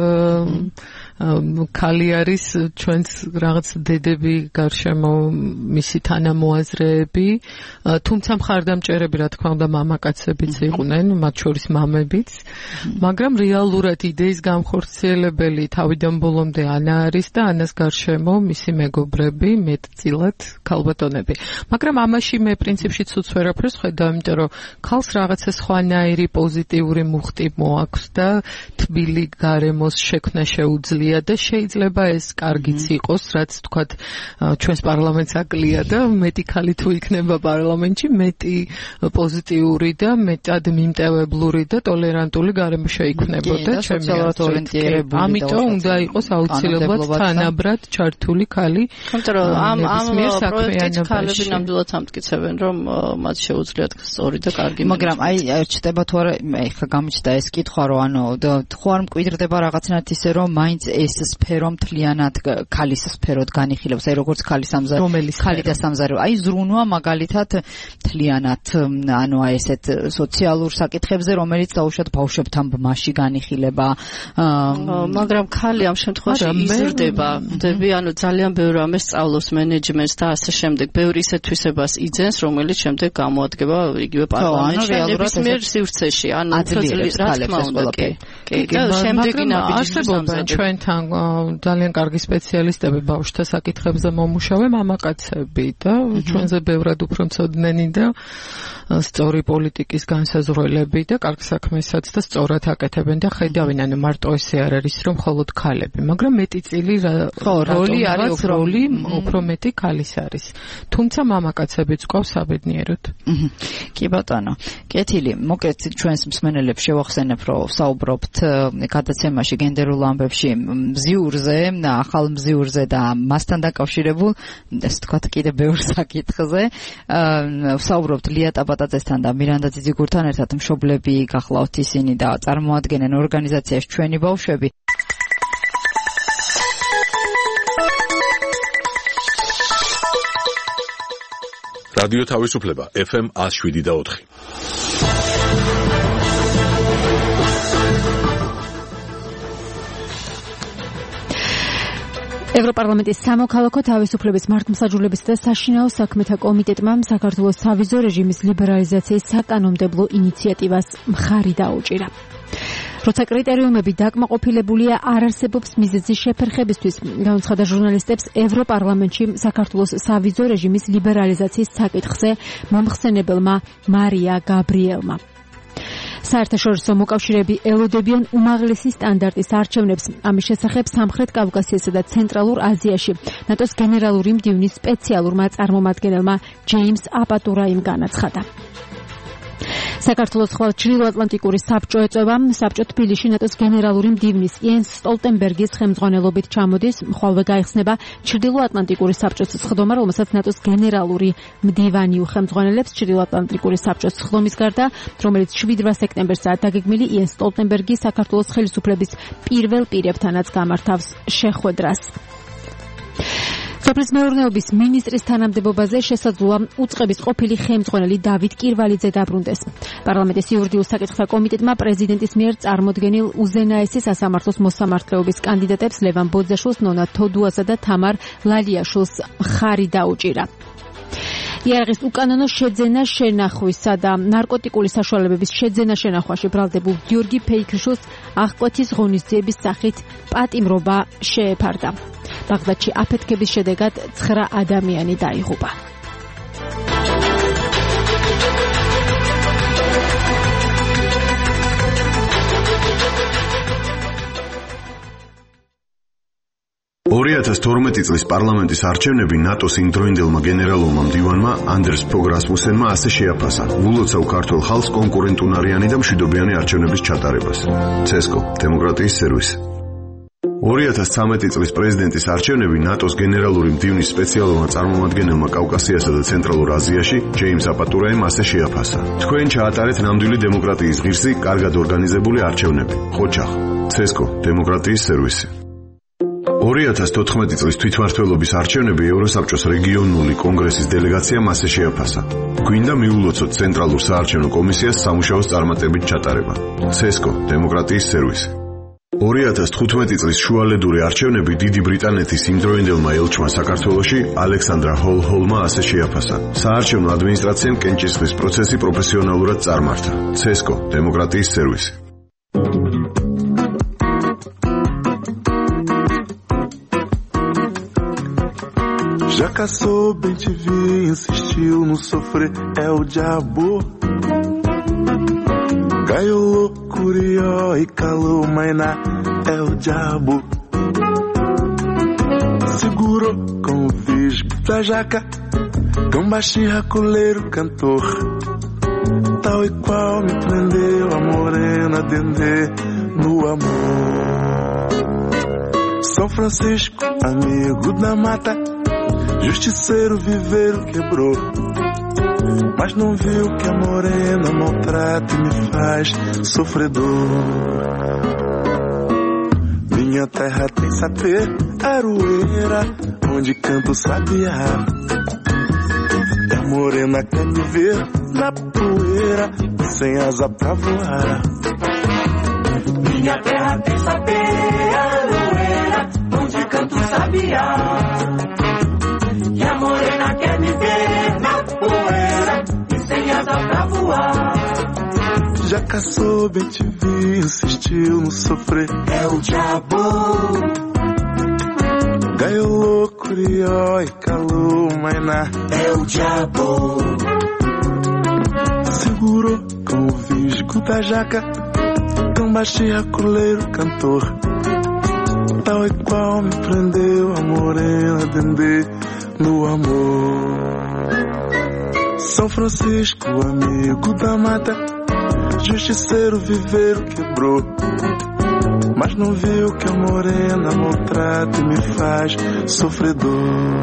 ქალი არის ჩვენს რაღაც დედები გარშემო მისი თანამოაზრეები, თუმცა მხარდამჭერები რა თქმა უნდა მამაკაცებიც იყვნენ, მათ შორის მამებიც, მაგრამ რეალურად იდეის განხორციელებელი თავიდან ბოლომდე ანა არის და ანას გარშემო მისი მეგობრები, მეტწილად ქალბატონები. მაგრამ ამაში მე პრინციპში ცუც ვერაფერს ხედავ, იმიტომ რომ ქალს რაღაცა სხვანაირი პოზიტიური მუხტი მოაქვს და თბილი გარემოს შექმნა შეუძლია და შეიძლება ეს კარგიც იყოს, რაც თქვათ ჩვენს პარლამენტს აკლია და მეტი ქალი თუ იქნება პარლამენტში, მეტი პოზიტიური და მეტად მიმტევებლური და ტოლერანტული გარემო შეიქმნებოდა ჩემი აზრით. ამიტომ უნდა იყოს აუცილებლად თანაბრად ჩართული ქალი. იმიტომ რომ ამ ამ პროექტით ქალები ნამდვილად ამტკიცებენ, რომ მათ შეუძლიათ სწორი და კარგი. მაგრამ აი ჩდება თუ არა, ეხლა გამიჩნდა ეს კითხვა, რომ ანუ თუ არ მკვიდრდება რაღაცნაირად ისე რომ მაინც ეს სფერო მთლიანად ქალის სფეროდ განიხილავს, აი როგორც ქალის სამზარეულო, ქალი და სამზარეულო, აი ზრუნვა მაგალითად მთლიანად, ანუ აი ესეთ სოციალურ საკითხებზე, რომელიც დაუშვათ ბავშვებთან ბმაში განიხილება. მაგრამ ქალი ამ შემთხვევაში იზრდება, ხვდები, ანუ ძალიან ბევრ ამას სწავლობს მენეჯმენტს და ასე შემდეგ, ბევრ ისეთ თვისებას იძენს, რომელიც შემდეგ გამოადგება იგივე პარლამენტში, ნებისმიერ სივრცეში, ანუ რა თქმა უნდა, კი. კი და შემდეგი ნაბიჯი არსებობენ ჩვენთან ძალიან კარგი სპეციალისტები ბავშვთა საკითხებზე მომუშავე მამაკაცები და ჩვენზე ბევრად უფრო მცოდნენი და სწორი პოლიტიკის განსაზღვრელები და კარგ საქმესაც და სწორად აკეთებენ და ხედავენ, ანუ მარტო ესე არ არის რომ მხოლოდ ქალები, მაგრამ მეტი წილი როლი არის, როლი უფრო მეტი ქალის არის. თუმცა მამაკაცებიც ყავს საბედნიეროდ. კი ბატონო. კეთილი, მოკლედ ჩვენს მსმენელებს შევახსენებ, რომ საუბრობთ გადაცემაში გენდერულ ამბებში მზიურზე, ახალ მზიურზე და მასთან დაკავშირებულ, ასე ვთქვათ, კიდე ბევრ საკითხზე. საუბრობთ ლია ტაბატაძესთან და მირანდა ძიძიგურთან ერთად მშობლები გახლავთ ისინი და წარმოადგენენ ორგანიზაციაში ჩვენი ბავშვები. რადიო თავისუფლება ეფ ემ one oh seven და four. ევროპარლამენტის სამოქალაქო თავისუფლების მართლმსაჯულებისა და საშინაო საქმეთა კომიტეტმა საქართველოს სავიზო რეჟიმის ლიბერალიზაციის საკანონმდებლო ინიციატივას მხარი დაუჭირა. როცა კრიტერიუმები დაკმაყოფილებულია არ არსებობს მიზეზი შეფერხებისთვის, განაცხადა ჟურნალისტებს ევროპარლამენტში საქართველოს სავიზო რეჟიმის ლიბერალიზაციის საკითხზე მომხსენებელმა მარია გაბრიელმა. საერთაშორისო მოკავშირეები ელოდებიან უმაღლესი სტანდარტის არჩევნებს. ამის შესახებ სამხრეთ კავკასიასა და ცენტრალურ აზიაში ნატოს გენერალური მდივნის სპეციალურმა წარმომადგენელმა ჯეიმს აპატურაიმ განაცხადა. საქართველოს ხვალ ჩრდილოატლანტიკური საბჭო ეწევა. საბჭო თბილისში ნატოს გენერალური მდივნის იენს სტოლტენბერგის ხელმძღვანელობით ჩამოდის. ხვალვე გაიხსნება ჩრდილოატლანტიკური საბჭოს სხდომა, რომელსაც ნატოს გენერალური მდივანი უხელმძღვანელებს. ჩრდილოატლანტიკური საბჭოს სხდომის გარდა, რომელიც შვიდ სექტემბერსაა დაგეგმილი, იენს სტოლტენბერგი საქართველოს ხელისუფლების პირველ პირებთანაც გამართავს შეხვედრას. სოფლის მეურნეობის მინისტრის თანამდებობაზე შესაძლოა უწყების ყოფილი ხელმძღვანელი დავით კირვალიძე დაბრუნდეს. პარლამენტის იურიდიულ საკითხთა კომიტეტმა პრეზიდენტის მიერ წარმოდგენილ უზენაესი სასამართლოს მოსამართლეობის კანდიდატებს ლევან ბოძაშვილს, ნონა თოდუასა და თამარ ლალიაშვილს მხარი დაუჭირა. იარაღის უკანონო შეძენა შენახვისა და ნარკოტიკული საშუალებების შეძენა შენახვაში ბრალდებულ გიორგი ფეიქრიშვილს აღკვეთის ღონისძიების სახით პატიმრობა შეეფარდა. ბაღდადში აფეთქების შედეგად ცხრა ადამიანი დაიღუპა. ორი ათას თორმეტი წლის პარლამენტის არჩევნები ნატოს იმდროინდელმა გენერალურმა მდივანმა ანდერს ფოგ რასმუსენმა ასე შეაფასა: ვულოცავ ქართულ ხალხს კონკურენტუნარიანი და მშვიდობიანი არჩევნების ჩატარებას. ცესკო, დემოკრატიის სერვისი. ორი ათას ცხრამეტი წლის პრეზიდენტის არჩევნები ნატოს გენერალური მდივნის სპეციალურმა წარმომადგენელმა კავკასიასა და ცენტრალურ აზიაში ჯეიმს აპატურაიმ ასე შეაფასა: თქვენ ჩაატარეთ ნამდვილი დემოკრატიის ღირსი, კარგად ორგანიზებული არჩევნები. ხოჩახ, ცესკო, დემოკრატიის სერვისი. ორი ათას თოთხმეტი წლის თვითმმართველობის არჩევნები ევროსაბჭოს რეგიონული კონგრესის დელეგაციამ ასე შეაფასა: გვინდა მიულოცოთ ცენტრალურ საარჩევნო კომისიას სამუშაოს წარმატებით ჩატარება. ცესკო, დემოკრატიის სერვისი. ორი ათას თხუთმეტი წლის შუალედური არჩევნები დიდი ბრიტანეთის იმდროინდელმა ელჩმა საქართველოში ალექსანდრა ჰოლჰოლმა ასე შეაფასა: საარჩევნო ადმინისტრაციამ კენჭისყრის პროცესი პროფესიონალურად წარმართა. ცესკო, დემოკრატიის სერვისი. Já caçou, bem te vi, insistiu no sofrer, é o diabo. Gaiolou, curió e calou, mainá, é o diabo. Segurou com o visgo da jaca, tão baixinho, racoleiro, cantor. Tal e qual me prendeu a morena dendê no amor. São Francisco, amigo da mata, justiceiro viveiro quebrou, mas não viu que a morena maltrata e me faz sofredor. Minha terra tem sapê, aroeira, onde canta o sabiá. E a morena quer me ver na poeira, sem asa pra voar. Minha terra tem sapê, aroeira, onde canta o sabiá. E a morena quer me ver na poeira e sem asa pra voar. Já caçou, bem te vi, insistiu no sofrer. É o diabo. Ganhou louco, criou e calou, mainá. É o diabo. Segurou com o visgo da jaca, cambaxia, coleiro, cantor. Tal e qual me prendeu a morena dendê no amor. São Francisco, amigo da mata, justiceiro, viveiro, quebrou. Mas não viu que a morena maltrata e me faz sofredor.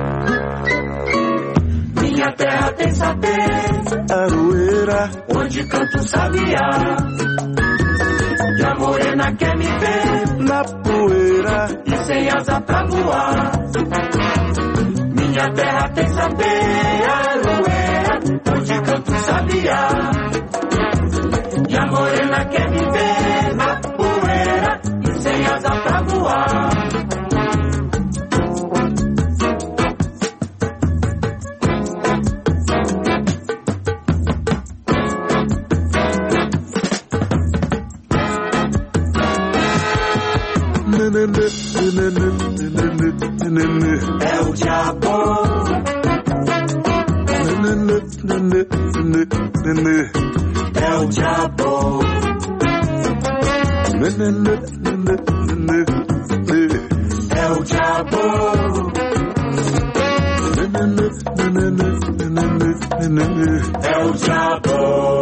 Minha terra tem saber, Aroeira, onde canto sabiá. E a morena quer me ver na poeira e sem asa pra voar. Minha terra tem saber, Aroeira, onde canto sabiá. E a morena quer me ver na poeira e sem asa pra voar. É o diabo. É o diabo. É o diabo. É o diabo.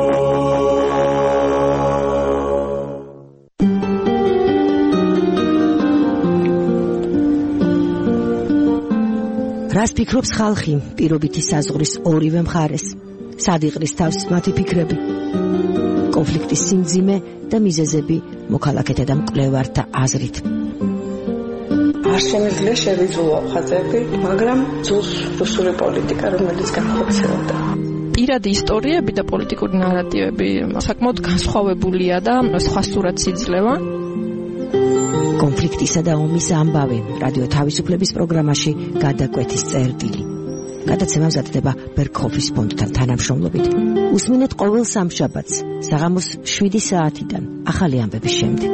რას ფიქრობს ხალხი პირობითი საზღვრის ორივე მხარეს? სად იყრის თავს მათი ფიქრები? კონფლიქტის სიმძიმე და მიზეზები მოქალაქეთა და მკვლევართა აზრით. არ შემიძლია შევიძულო ხაზები, მაგრამ ძულს რუსული პოლიტიკა, რომელიც განხორციელდა. პირადი ისტორიები და პოლიტიკური ნარატივები საკმაოდ განსხვავებულია და სხვა სურათს იძლევა. კონფლიქტისა და ომის ამბავი რადიო თავისუფლების პროგრამაში გადაკვეთის წერტილი. გადაცემა მზადდება ბერქოფის ფონდთან თანამშრომლობით. უსმინეთ ყოველ სამშაბათს საღამოს შვიდი საათიდან ახალი ამბების შემდეგ.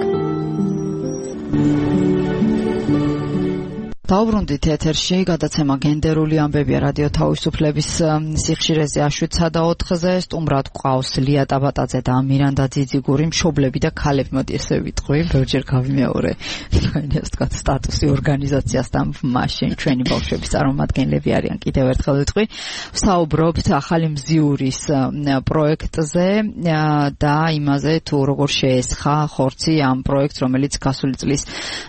დაუბრუნდით ეთერში გადაცემა გენდერული ამბებია რადიო თავისუფლების სიხშირეზე შვიდ და ოთხზე სტუმრად გვყავს ლია ტაბატაძე და მირანდა ძიძიგური, მშობლები და ქალები. მოდი ესე ვიტყვი, ბევრჯერ გავიმეორე თქვენი ასე ვთქვათ სტატუსი ორგანიზაციასთან, მაშინ ჩვენი ბავშვების წარმომადგენლები არიან. კიდევ ერთხელ ვიტყვი, ვსაუბრობთ ახალი მზიურის პროექტზე და იმაზე თუ როგორ შეესხა ხორცი ამ პროექტს, რომელიც გასული წლის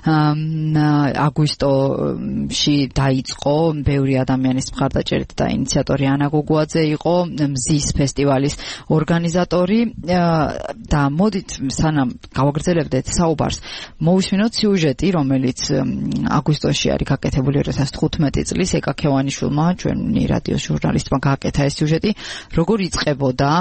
აგვისტო ში დაიწყო. ბევრი ადამიანის მხარდაჭერით და ინიციატორი ანა გუგუაძე იყო, მზის ფესტივალის ორგანიზატორი და მოდით სანამ გავაგრძელებდეთ საუბარს, მოვისმინოთ სიუჟეტი, რომელიც აგვისტოში არის გაკეთებული ორი ათას თხუთმეტი წლის ეკა ქევანიშვილმა, ჩვენი რადიოს ჟურნალისტმა გააკეთა ეს სიუჟეტი, როგორ იწყებოდა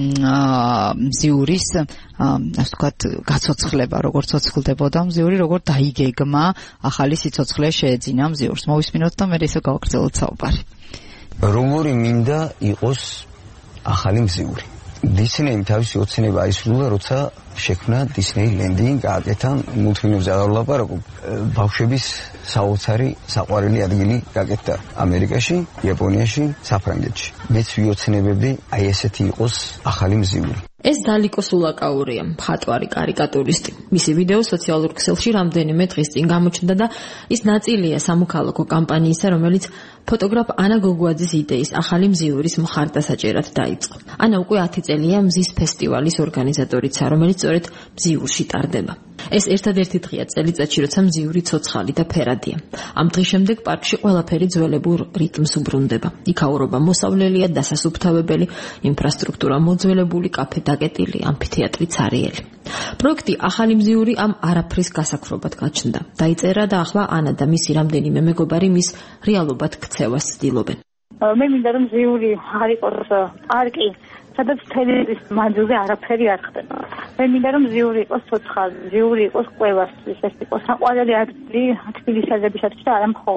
მზიურის ასე ვთქვათ გაცოცხლება, როგორ ცოცხლდებოდა მზიური, როგორ დაიგეგმა ახალი სიცოცხლე შეეძინა მზიურს. მოვისმინოთ და მე ისე გავაგრძელოთ საუბარი. როგორი მინდა იყოს ახალი მზიური? დისნეიმ თავისი ოცნება აისრულა, როცა შექმნა დისნეი ლენდი, გააკეთა მულტფილმებზე არ ვლაპარაკობ, ბავშვების საოცარი საყვარელი ადგილი გააკეთა ამერიკაში, იაპონიაში, საფრანგეთში. მეც ვიოცნებებდი აი ესეთი იყოს ახალი მზიური. ეს დალიკო სულაკაურია, მხატვარი, კარიკატურისტი. მისი ვიდეო სოციალურ ქსელში რამდენიმე დღის წინ გამოჩნდა და ის ნაწილია სამოქალაქო კამპანიისა, რომელიც ფოტოგრაფ ანა გოგუაძის იდეის ახალი მზიურის მხარდასაჭერად დაიწყო. ანა უკვე ათი წელია მზის ფესტივალის ორგანიზატორიცა, რომელიც სწორედ მზიურში ტარდება. ეს ერთადერთი დღეა წელიწადში, როცა მზიური ცოცხალი და ფერადია. ამ დღის შემდეგ პარკში ყველაფერი ძველებურ რიტმს უბრუნდება. იქაურობა მოსავლელია, დასასუფთავებელი, ინფრასტრუქტურა მოძველებული, კაფე დაკეტილი, ამფითეატრი ცარიელი. პროექტი ახალი მზიური ამ არაფრის გასაქრობად გაჩნდა. დაიწერა და ახლა ანა და მისი რამდენიმე მეგობარი მის რეალობად ქცევას ცდილობენ. მე მინდა რომ მზიური არ იყოს პარკი, სადაც თელევის მანძილზე არაფერი არ ხდება. მე მინდა რომ მზიური იყოს ცოცხალი, მზიური იყოს ყველასთვის, ეს იყოს საყვარელი ადგილი თბილისელებისათვის და არა მხოლოდ.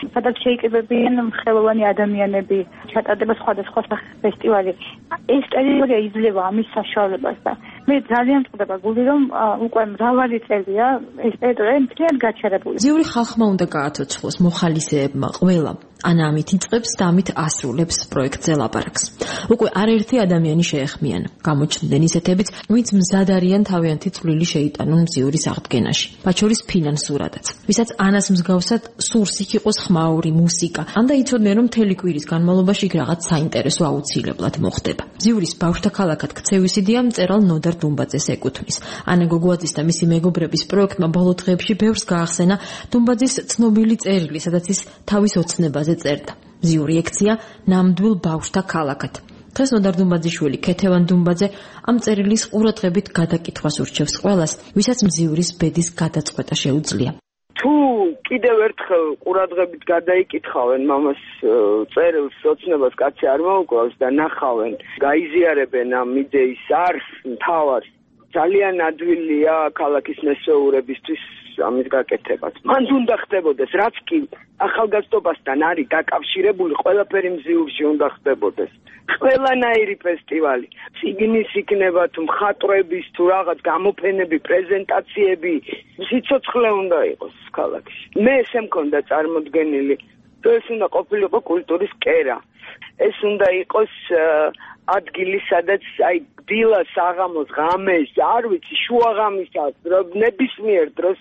სადაც შეიკრიბებიან ხელოვანი ადამიანები, ჩატარდება სხვადასხვა ფესტივალი. ეს ტერიტორია იძლევა ამის საშუალებას და მე ძალიან მწყდება გული, რომ უკვე მრავალი წელია ეს ტერიტორია მთლიანად გაჩერებული. ზიური ხალხმა უნდა გააცოცხლოს, მოხალისეებმა ყველა ან ამით იწყებს და ამით ასრულებს პროექტზე ლაპარაკს. უკვე არაერთი ადამიანი შეეხმიან. გამოჩნდნენ ისეთებიც, ვინც მზად არიან თავიანთი წვლილი შეიტანონ მზიურის აღდგენაში, მათ შორის ფინანსურადაც. ვისაც ანას მსგავსად სურს იქ იყოს ხმაური, მუსიკა, ან და იცოდნენ, რომ მთელი კვირის განმავლობაში რაღაც საინტერესო აუცილებლად მოხდება. მზიურის ბავშვთა ქალაქად ქცევის იდეა მწერალ ნოდარ დუმბაძეს ეკუთვნის. ანა გოგუაძის და მისი მეგობრების პროექტმა ბოლო დღეებში ბევრს გაახსენა დუმბაძის ცნობილი წერილი, სადაც ის თავის ოცნებაზე წერდა. მზიური ექცია ნამდვილ ბავშვთა ქალაქად. დღეს ნოდარ დუმბაძიშვილი, ქეთევან დუმბაძე ამ წერილის ყურადღებით გადაკითხვას ურჩევს ყველას, ვისაც მზიურის ბედის გადაწყვეტა შეუძლია. თუ კიდევ ერთხელ ყურადღებით გადაიკითხავენ მამას წერილს, ოცნებას კაცი არ მოუკლავს და ნახავენ, გაიზიარებენ ამ იდეის არს, მთავარს, ძალიან ადვილია ქალაქის მესეურებისთვის ამის გაკეთებას. მან უნდა ხდებოდეს, რაც კი ახალგაზრდობასთან არის დაკავშირებული, ყველაფერი მზიურში უნდა ხდებოდეს. ყველანაირი ფესტივალი, წიგნის იქნება თუ მხატვრების თუ რაღაც გამოფენები, პრეზენტაციები, სიცოცხლე უნდა იყოს ქალაქში. მე ესე მქონდა წარმოდგენილი, თუ ეს უნდა ყოფილიყო კულტურის კერა. ეს უნდა იყოს ადგილი, სადაც აი დილას, საღამოს, ღამეს, არ ვიცი, შუაღამისას, ნებისმიერ დროს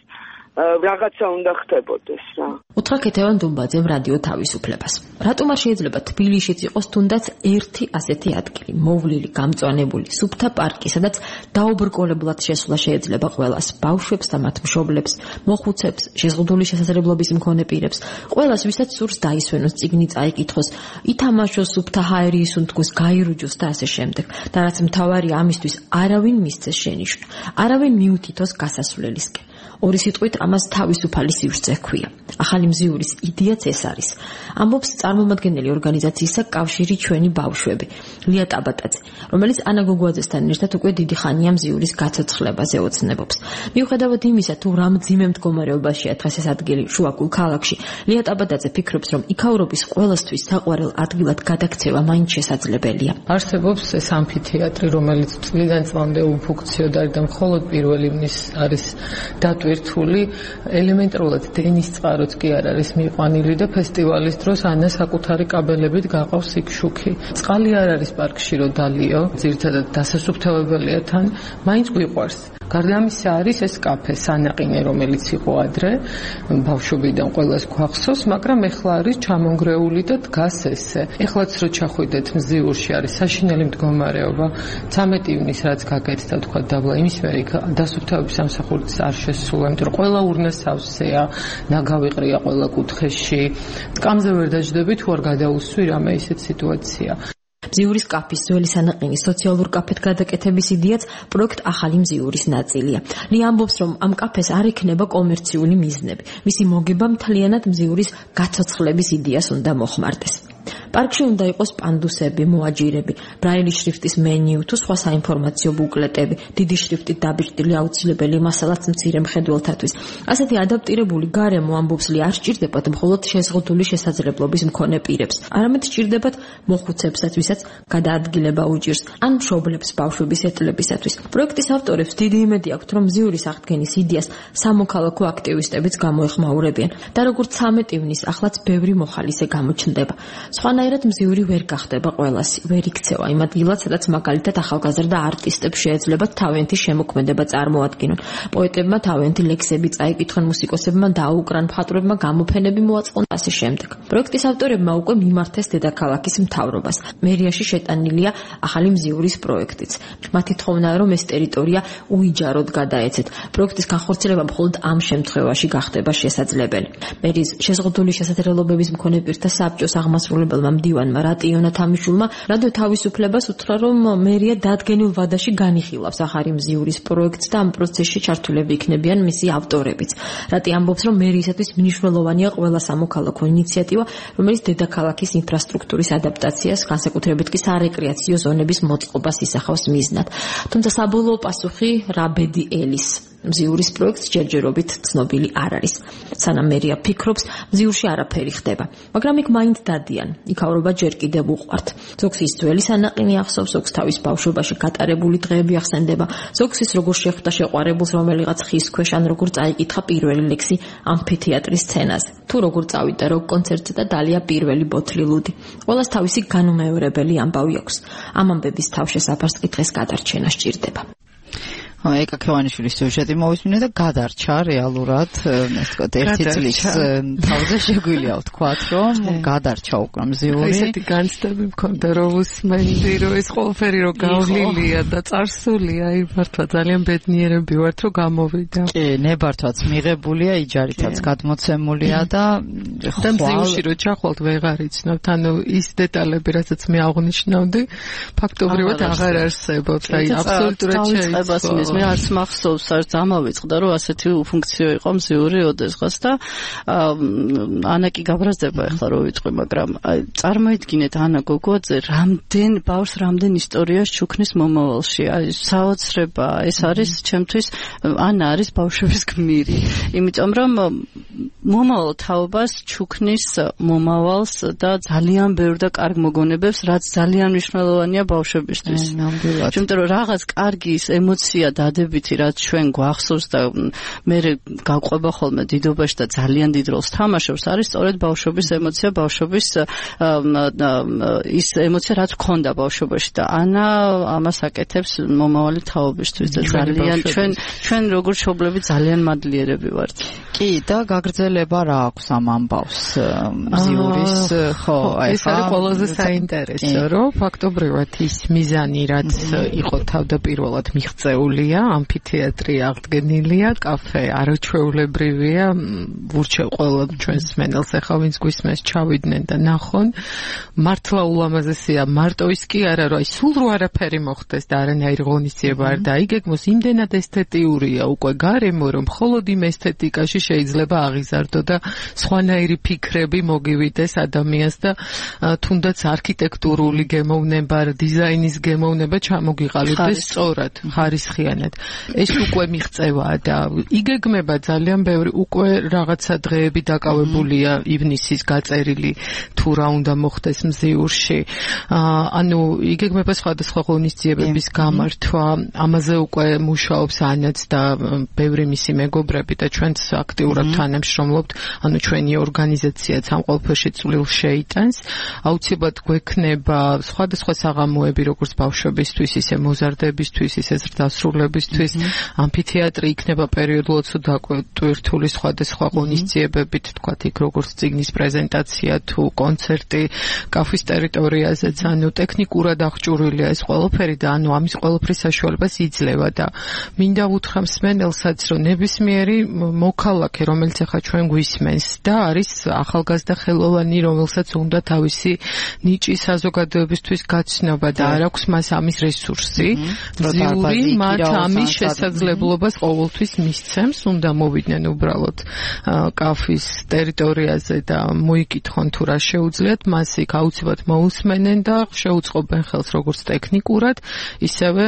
რაღაცა უნდა ხდებოდეს რა. უთხრა ქეთევან დუმბაძემ რადიო თავისუფლებას. რატომ არ შეიძლება თბილისშიც იყოს თუნდაც ერთი ასეთი ადგილი, მოვლილი, გამწვანებული, სუფთა პარკი, სადაც დაუბრკოლებლად შესვლა შეიძლება ყველას, ბავშვებს და მათ მშობლებს, მოხუცებს, შეზღუდული შესაძლებლობის მქონე პირებს, ყველას, ვისაც სურს დაისვენოს, წიგნი წაიკითხოს, ითამაშოს, სუფთა ჰაერი ისუნთქოს, გაირუჯოს და ასე შემდეგ. და რაც მთავარია, ამისთვის არავინ მისცეს შენიშვნა, არავინ მიუთითოს გასასვლელისკენ. ორი სიტყვით ამას თავისუფალი სივრცე ჰქვია. ახალი მზიურის იდეაც ეს არის. ამბობს წარმომადგენელი ორგანიზაციისა კავშირი ჩვენი ბავშვები, ლია ტაბატაძე, რომელიც ანა გოგუაძესთან ერთად უკვე დიდი ხანია მზიურის გაცოცხლებაზე ოცნებობს. მიუხედავად იმისა, თუ რა მძიმე მდგომარეობაშია დღეს ეს ადგილი შუაგულ ქალაქში, ლია ტაბატაძე ფიქრობს, რომ იქაურობის ყველასთვის საყვარელ ადგილად გადაქცევა მაინც შესაძლებელია. არსებობს ეს ამფითეატრი, რომელიც წლიდან წლამდე უფუნქციონალურია და მხოლოდ პირველი მის არის დატვირთული, ელემენტარულად დენის წყაროც კი არ არის მიყვანილი და ფესტივალის დროს ანა საკუთარი კაბელებით გაყავს იქ შუქი. წყალი არ არის პარკში რო დალიო, ძირითადად დასასუფთავებელია თან, მაინც გვიყვარს. გარდა ამისა არის ეს კაფე სანაყინე, რომელიც იყო ადრე, ბავშვობიდან ყველას გვახსოვს, მაგრამ ეხლა არის ჩამონგრეული და დგას ესე. ეხლაც რო ჩახვიდეთ მზიურში არის საშინელი მდგომარეობა. ცამეტი ივნის რაც გაკეთდა თქვა დაბლა, იმის მერე დასუფთავების სამსახურიც არ შესულა, იმიტომ რომ ყველა ურნა სავსეა, ნაგავი ყრია ყველა კუთხეში. სკამზე ვერ დაждები თუ არ გადაუსვი რამე ისეთ სიტუაცია. მზიურის კაფის ძველი სანაყინის სოციალურ კაფედ გადაკეთების იდეაც პროექტ ახალი მზიურის ნაწილია. ლია ამბობს, რომ ამ კაფეს არ ექნება კომერციული მიზნები. მისი მოგება მთლიანად მზიურის გაცოცხლების იდეას უნდა მოხმარდეს. პარკში უნდა იყოს პანდუსები, მოაჯირები, ბრაილის შრიფტის მენიუ თუ სხვა საინფორმაციო ბუკლეტები, დიდი შრიფტით დაბეჭდილი აუცილებელი მასალაც მცირე მხედველთათვის. ასეთი ადაპტირებული გარემო, ამბობს ლია, არ სჭირდებათ მხოლოდ შეზღუდული შესაძლებლობის მქონე პირებს, არამედ სჭირდებათ მოხუცებსაც, ვისაც გადაადგილება უჭირს, ან მშობლებს ბავშვების ეტლებისათვის. პროექტის ავტორებს დიდი იმედი აქვთ, რომ მზიურის აღდგენის იდეას სამოქალაქო აქტივისტებიც გამოეხმაურებიან და როგორც ცამეტი ივნის ახლაც ბევრი მოხალისე გამოჩნდება. სხვანაირად მზიური ვერ გახდება ყველასი, ვერ იქცევა იმ ადგილად, სადაც მაგალითად ახალგაზრდა არტისტებს შეეძლებათ თავიანთი შემოქმედება წარმოადგინონ. პოეტებმა თავიანთი ლექსები წაიკითხონ, მუსიკოსებმა დაუკრან, მხატვრებმა გამოფენები მოაწყონ და ასე შემდეგ. პროექტის ავტორებმა უკვე მიმართეს დედაქალაქის მთავრობას. მერიაში შეტანილია ახალი მზიურის პროექტიც. მათი თხოვნაა, რომ ეს ტერიტორია უიჯაროდ გადაეცეთ. პროექტის განხორციელება მხოლოდ ამ შემთხვევაში გახდება შესაძლებელი. მერის შეზღუდული შესაძლებლობების მქონე პირთა საბჭოს აღმასრულებელმა მდივანმა რატიონა თამიშულმა რადიო თავისუფლებას უთხრა, რომ მერია დადგენილ ვადაში განიხილავს ახალი მზიურის პროექტს და ამ პროცესში ჩართულები იქნებიან მისი ავტორებიც. რატი ამბობს, რომ მერიისათვის მნიშვნელოვანია ყველა სამოქალაქო ინიციატივა, რომელიც დედაქალაქის ინფრასტრუქტურის ადაპტაციას, განსაკუთრებით კი სარეკრეაციო ზონების მოწყობას ისახავს მიზნად. თუმცა საბოლოო პასუხი რა ბედი ელის. მზიურის პროექტს ჯერჯერობით ცნობილი არ არის. სანამ მერია ფიქრობს, მზიურში არაფერი ხდება, მაგრამ იქ მაინც დადიან, იქავრობა ჯერ კიდევ უყვართ. ზოგს ის ძველი სანაყინი ახსოვს, ზოგს თავის ბავშვობაში გატარებული დღეები ახსენდება, ზოგს ის როგორ შეხვდა შეყვარებულს რომელიღაც ხის ქვეშ, ან როგორ წაიკითხა პირველი ლექსი ამფითეატრის სცენაზე, თუ როგორ წავიდა როკ კონცერტზე და დალია პირველი ბოთლი ლუდი. ყველას თავისი განუმეორებელი ამბავი აქვს. ამ ამბების თავშესაფარს კი დღეს გადარჩენა სჭირდება. ეკა ქევანიშვილის სიუჟეტი მოვისმინე და გადარჩა რეალურად, ასე ვთქვათ, ერთი წლის თავზე შეგვიძლია ვთქვათ, რომ გადარჩა უკვე მზიური. ესეთი განცდები მქონდა, რომ უსმენდი, რომ ეს ყველაფერი რომ გავლილია და წარსულია, აი მართლა ძალიან ბედნიერები ვართ, რომ გამოვიდა. კი, ნებართვაც მიღებულია, იჯარითაც გადმოცემულია და და მზიურში რომ ჩახვალთ ვეღარ იცნობთ, ანუ ის დეტალები, რასაც მე აღნიშნავდი, ფაქტობრივად აღარ არსებობს, აი აბსოლუტურად შეიძლება. მე არც მახსოვს, არც ამავიწყდა, რომ ასეთი ფუნქციო იყო მზიური ოდესღაც და ანა კი გაბრაზდება ახლა რო ვიტყვი, მაგრამ წარმოიდგინეთ ანა გოგოძე რამდენ ბავშვს რამდენ ისტორიას ჩუქნის მომავალში. აი საოცრება, ეს არის ჩემთვის ანა არის ბავშვების გმირი, იმიტომ რომ მომავალ თაობას ჩუქნის მომავალს და ძალიან ბევრ და კარგ მოგონებებს, რაც ძალიან მნიშვნელოვანია ბავშვებისთვის. იმიტომ რომ რაღაც კარგი ემოცია დადებითი, რაც ჩვენ გვახსოვს და მე გავყვება ხოლმე დიდობაში და ძალიან დიდ როლს თამაშობს, არის სწორედ ბავშვობის ემოცია, ბავშვობის ის ემოცია, რაც ჰქონდა ბავშვობაში და ანა ამას აკეთებს მომავალი თაობისთვის და ძალიან ჩვენ ჩვენ როგორც მშობლები ძალიან მადლიერები ვართ. კი, და გაგრძელება რა აქვს ამ ამბავს მზიურის, ხო, აი ეს არის ყველაზე საინტერესო, რომ ფაქტობრივად ის მიზანი, რაც იყო თავდაპირველად მიღწეული ამფითეატრი აღდგენილია, კაფე არაჩვეულებრივია, ვურჩევ ყველა ჩვენს მენელს ახლა ვინც გვისმენს ჩავიდნენ და ნახონ. მართლა ულამაზესია, მარტო ის კი არა, რომ აი სულ რო არაფერი მოხდეს და არანაირი ღონისძიება არ დაიგეგმოს, იმდენად ესთეტიურია უკვე გარემო, რომ მხოლოდ იმ ესთეტიკაში შეიძლება აღიზარდო და სხვანაირი ფიქრები მოგივიდეს ადამიანს და თუნდაც არქიტექტურული გემოვნება, დიზაინის გემოვნება ჩამოგიყალიბდეს სწორად, ხარისხიან. ეს უკვე მიღწევაა და იგეგმება ძალიან ბევრი, უკვე რაღაცა დღეები დაკავებულია ივნისის გაწერილი თუ რა უნდა მოხდეს მზიურში. ანუ იგეგმება სხვადასხვა ღონისძიებების გამართვა, ამაზე უკვე მუშაობს ანაც და ბევრი მისი მეგობრები და ჩვენც აქტიურად თანამშრომლობთ, ანუ ჩვენი ორგანიზაციაც ამ ყველაფერში წვლილ შეიტანს. აუცილებლად გვექნება სხვადასხვა საღამოები, როგორც ბავშვებისთვის, ისე მოზარდებისთვის, ისე ზრდასრულებისთვის. ამფითეატრი იქნება პერიოდულად დაკვირტული სხვადასხვა ღონისძიებებით, თქვათ იქ როგორც წიგნის პრეზენტაცია თუ კონცერტი კაფის ტერიტორიაზეც, ანუ ტექნიკურად აღჭურვილია ეს ყველაფერი და ანუ ამის ყველაფრის საშუალებას იძლევა და მინდა უთხრა მსმენელსაც, რომ ნებისმიერი მოქალაქე, რომელიც ახლა ჩვენ გვისმენს და არის ახალგაზრდა ხელოვანი, რომელსაც უნდა თავისი ნიჭი საზოგადოებისთვის გაცნობა და არ აქვს მას ამის რესურსი, მზიური მათ ამის შესაძლებლობას ყოველთვის მისცემს, უნდა მოვიდნენ უბრალოდ კაფის ტერიტორიაზე და მოიკითხონ თუ რა შეუძლიათ, მას იქ აუცილებლად მოусმენენ და შეუწყობენ ხელს როგორც ტექნიკურად, ისევე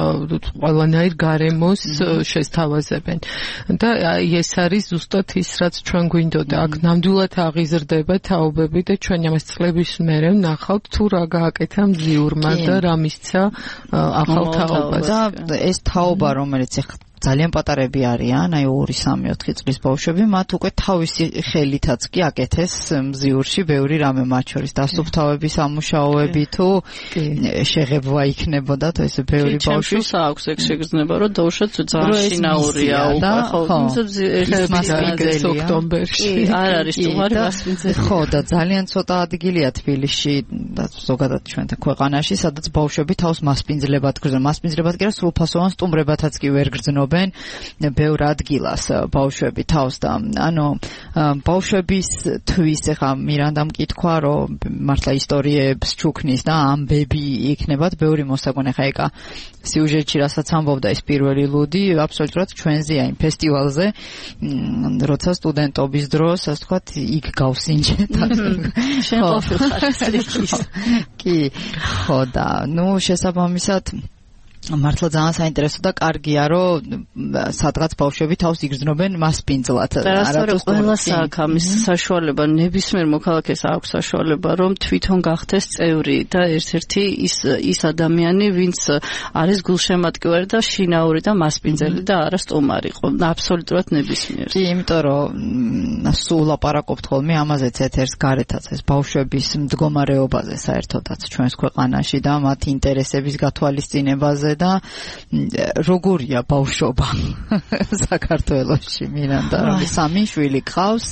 ყველანაირ გარემოს შესთავაზებენ. და ეს არის ზუსტად ის, რაც ჩვენ გვინდოდა. აქ ნამდვილად აღიზრდება თაობები და ჩვენ ამას წლების მერე ვნახავთ თუ რა გააკეთა მზიურმა და რა მისცა ახალ თაობას. და ეს თაობა, რომელიც ძალიან პატარები არიან, აი ორი, სამი, ოთხი წლის ბავშვები, მათ უკვე თავისი ხელითაც კი აკეთეს მზიურში ბევრი რამე, მათ შორის დასუფთავების ამუშაოები თუ შეღებვა იქნებოდა, თუ ესე ბევრი ბავშვი. ჩემს აქვს ეგ შეგრძნება, რომ დაუშვათ ძალიან შინაურია უკვე, ხო, მასპინძელი ოქტომბერში. არ არის უარი მასპინძელი. ხო, და ძალიან ცოტა ადგილია თბილისში და ზოგადად ჩვენთან ქვეყანაში, სადაც ბავშვები თავს მასპინძლებად გრძნობენ. მასპინძლებად კი არა, სრულფასოვან სტუმრებათაც კი ვერ გრძნობენ. ბევრ ადგილას ბავშვები თავს და ანუ ბავშვების თვის ახლა მირანდამ კითხვა, რომ მართლა ისტორიებს ჩუქნის და ამბები იქნებათ ბევრი მოსაგონე. ხა ეკა სიუჟეტში რასაც ამბობდა ეს პირველი ლუდი, აბსოლუტურად ჩვენზეა იმ ფესტივალზე, როცა სტუდენტობის დროს, ასე ვთქვათ, იქ გავსინჯეთ. შენ ყოფილ ხარ. კი, ხო და ნუ შესაბამისად მართლა ძალიან საინტერესო და კარგია, რომ სადღაც ბავშვები თავს იგრძნობენ მასპინძლად. არათუ ყველას აქვს ამის საშუალება, ნებისმიერ მოქალაქეს აქვს საშუალება, რომ თვითონ გახდეს წევრი და ერთ-ერთი ის ის ადამიანი, ვინც არის გულშემატკივარი და შინაური და მასპინძელი და არა სტუმარი იყო. აბსოლუტურად ნებისმიერ. კი, იმიტომ რომ სულ ლაპარაკობთ ხოლმე ამაზეც ეთერს გარეთაც ეს ბავშვების მდგომარეობაზე საერთოდაც ჩვენს ქვეყანაში და მათი ინტერესების გათვალისწინებაზე და როგორია ბავშვობა საქართველოში მირანდა რომ სამი შვილი გყავს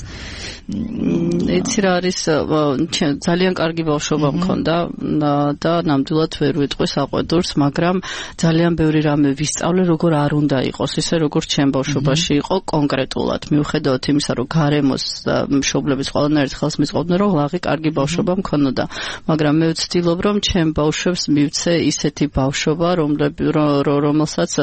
ეცი რა არის ძალიან კარგი ბავშვობა მქონდა და ნამდვილად ვერ ვიტყვი საყვედურს მაგრამ ძალიან ბევრი რამე ვისწავლე როგორ არ უნდა იყოს ისე როგორც ჩემ ბავშვობაში იყო კონკრეტულად მიუხედავად იმისა რომ გარემოს მშობლების ყველანაირ ხელს მისყოდნენ რომ ლაღი კარგი ბავშვობა მქონოდა მაგრამ მე ვცდილობ რომ ჩემ ბავშვებს მივცე ისეთი ბავშვობა რომლები რომელსაც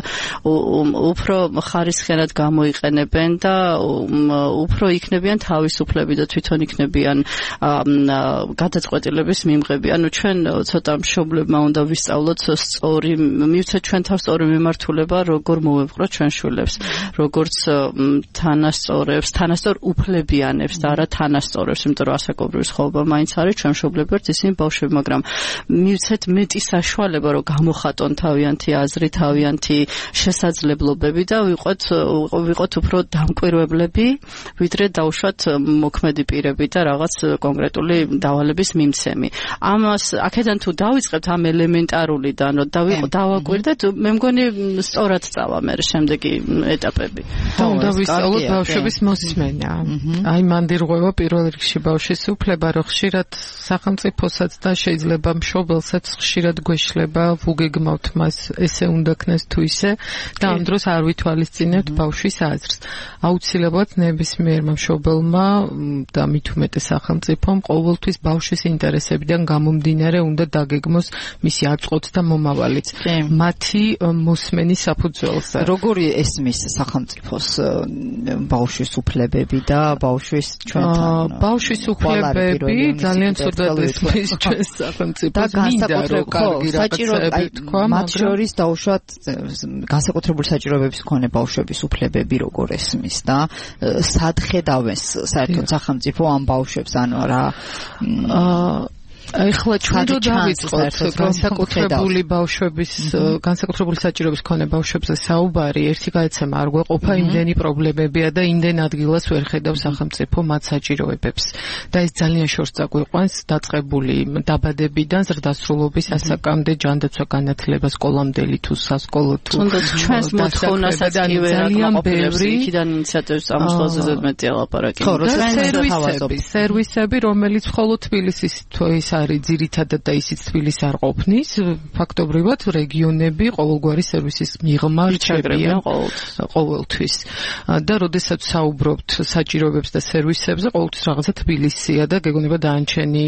უფრო ხარისხიანად გამოიყენებენ და უფრო იქნებიან თავისუფლები და თვითონ იქნებიან გადაწყვეტილების მიმღები. ანუ ჩვენ ცოტა მშობლებმა უნდა ვისწავლოთ სწორი, მივცეთ ჩვენ თავს სწორი მიმართულება, როგორ მოვეპყროთ ჩვენ შვილებს, როგორც თანასწორებს, თანასწორ უფლებიანებს და არა თანასწორებს, იმიტომ რომ ასაკობრივი სხვაობა მაინც არის ჩვენ მშობლები ვართ ისინი ბავშვები, მაგრამ მივცეთ მეტი საშუალება, რომ გამოხატონ თავიანთი აზრი, თავიანთი შესაძლებლობები და ვიყოთ ვიყოთ უფრო დამკვირვებლები, ვიდრე დავუშვათ მოქმედი პირები და რაღაც კონკრეტული დავალების მიმცემი. ამას აქედან თუ დავიწყებთ ამ ელემენტარულიდან, რომ დავაკვირდეთ, მე მგონი სწორად წავა მე შემდეგი ეტაპები. და უნდა ვისწავლოთ ბავშვების მოსმენა. აი მანდირღვევა პირველ რიგში ბავშვის უფლება, რომ ხშირად სახელმწიფოსაც და შეიძლება მშობელსაც ხშირად გვეშლება, ვუგეგმავთ მას ესე უნდა ქნეს თუ ისე და ამ დროს არ ვითვალისწინებთ ბავშვის აზრს. აუცილებლად ნებისმიერმა მშობელმა და მით უმეტეს სახელმწიფომ ყოველთვის ბავშვის ინტერესებიდან გამომდინარე უნდა დაგეგმოს მისი აწყვეტ და მომავალიც. მათი მოსმენის საფუძველზე. როგორი ესმის სახელმწიფოს ბავშვის უფლებები და ბავშვის ჩვენთან ბავშვის უფლებები ძალიან ცუდად ესმის ჩვენს სახელმწიფოს მინდა რომ კარგი რაღაცები თქვა, მათ შორის დაუშვათ განსაკუთრებული საჭიროებების მქონე ბავშვების უფლებები როგორ ესმის და სად ხედავენ საერთოდ სახელმწიფო ამ ბავშვებს ანუ რა ეხლა ჩვენ რო დავიწყოთ განსაკუთრებული ბავშვების განსაკუთრებული საჭიროების მქონე ბავშვებზე საუბარი ერთი გადაცემა არ გვეყოფა იმდენი პრობლემებია და იმდენ ადგილას ვერ ხედავს სახელმწიფო მათ საჭიროებებს და ეს ძალიან შორს წაგვიყვანს დაწყებული დაბადებიდან ზრდასრულობის ასაკამდე ჯანდაცვა განათლება სკოლამდელი თუ სასკოლო თუ ჩვენს მოთხოვნასაც კი ვერ აკმაყოფილებს იქიდან ინიციატივებს წამოსვლაზე ზედმეტი ალაპარაკი სერვისები სერვისები რომელიც მხოლოდ თბილისის ის არის ძირითადად და ისიც თბილისს არ ყოფნის ფაქტობრივად რეგიონები ყოველგვარი სერვისის მიღმა რჩებიან ყოველთვის და როდესაც საუბრობთ საჭიროებებს და სერვისებზე ყოველთვის რაღაცა თბილისია და გეგონება დაანჩენი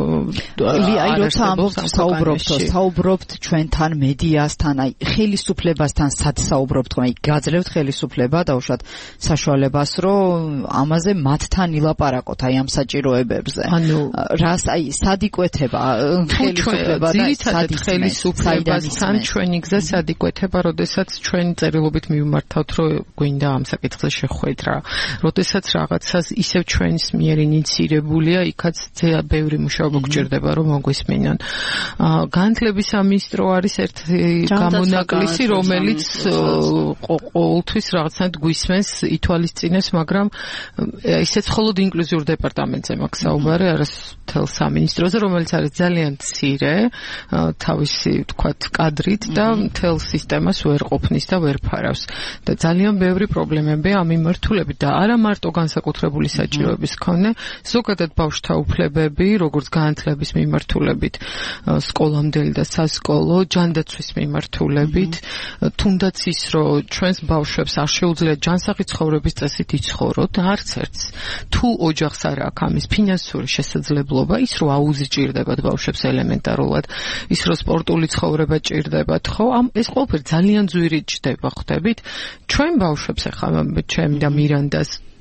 აი როცა ამბობთ საუბრობთ საუბრობთ ჩვენთან მედიასთან აი ხელისუფლებასთან სად საუბრობთ აი გაძლევთ ხელისუფლება დაუშვათ საშუალებას რომ ამაზე მათთან ილაპარაკოთ აი ამ საჭიროებებზე ანუ რას აი სად კვეთება ხელისუფლება და სადი ხელისუფლებასთან ჩვენი გზა სადიკვეთება, როდესაც ჩვენ წერილობით მივმართავთ, რომ გვინდა ამ საკითხზე შეხვედრა. როდესაც რაღაცას ისევ ჩვენს მიერ ინიცირებულია, იქაც ძეა ბევრი მუშაობა გჭირდება, რომ მოგვისმინონ. განათლების სამინისტრო არის ერთი გამონაკლისი, რომელიც ყოველთვის რაღაცნაირად გვისმენს, ითვალისწინებს, მაგრამ ისეც მხოლოდ ინკლუზიურ დეპარტამენტზე მაქვს საუბარი, არა მთელ სამინისტროზე, რომელიც არის ძალიან მცირე თავისი თქვათ კადრით და მთელ სისტემას ვერ ყოფნის და ვერ ფარავს და ძალიან ბევრი პრობლემებია ამ მიმართულებით და არა მარტო განსაკუთრებული საჭიროების მქონე ზოგადად ბავშვთა უფლებები როგორც განათლების მიმართულებით სკოლამდელი და სასკოლო ჯანდაცვის მიმართულებით თუნდაც ის რომ ჩვენს ბავშვებს არ შეუძლიათ ჯანსაღი ცხოვრების წესით იცხოვროთ არც ერთს თუ ოჯახს არ აქვს ამის ფინანსური შესაძლებლობა ის რომ აუზიჭირდებათ ბავშვებს ელემენტარულად ის რომ სპორტული ცხოვრება ჭირდებათ ხო ამ ეს ყველაფერი ძალიან ძვირი ჭდება ხვდებით ჩვენ ბავშვებს ახლა ჩემ და მირანდას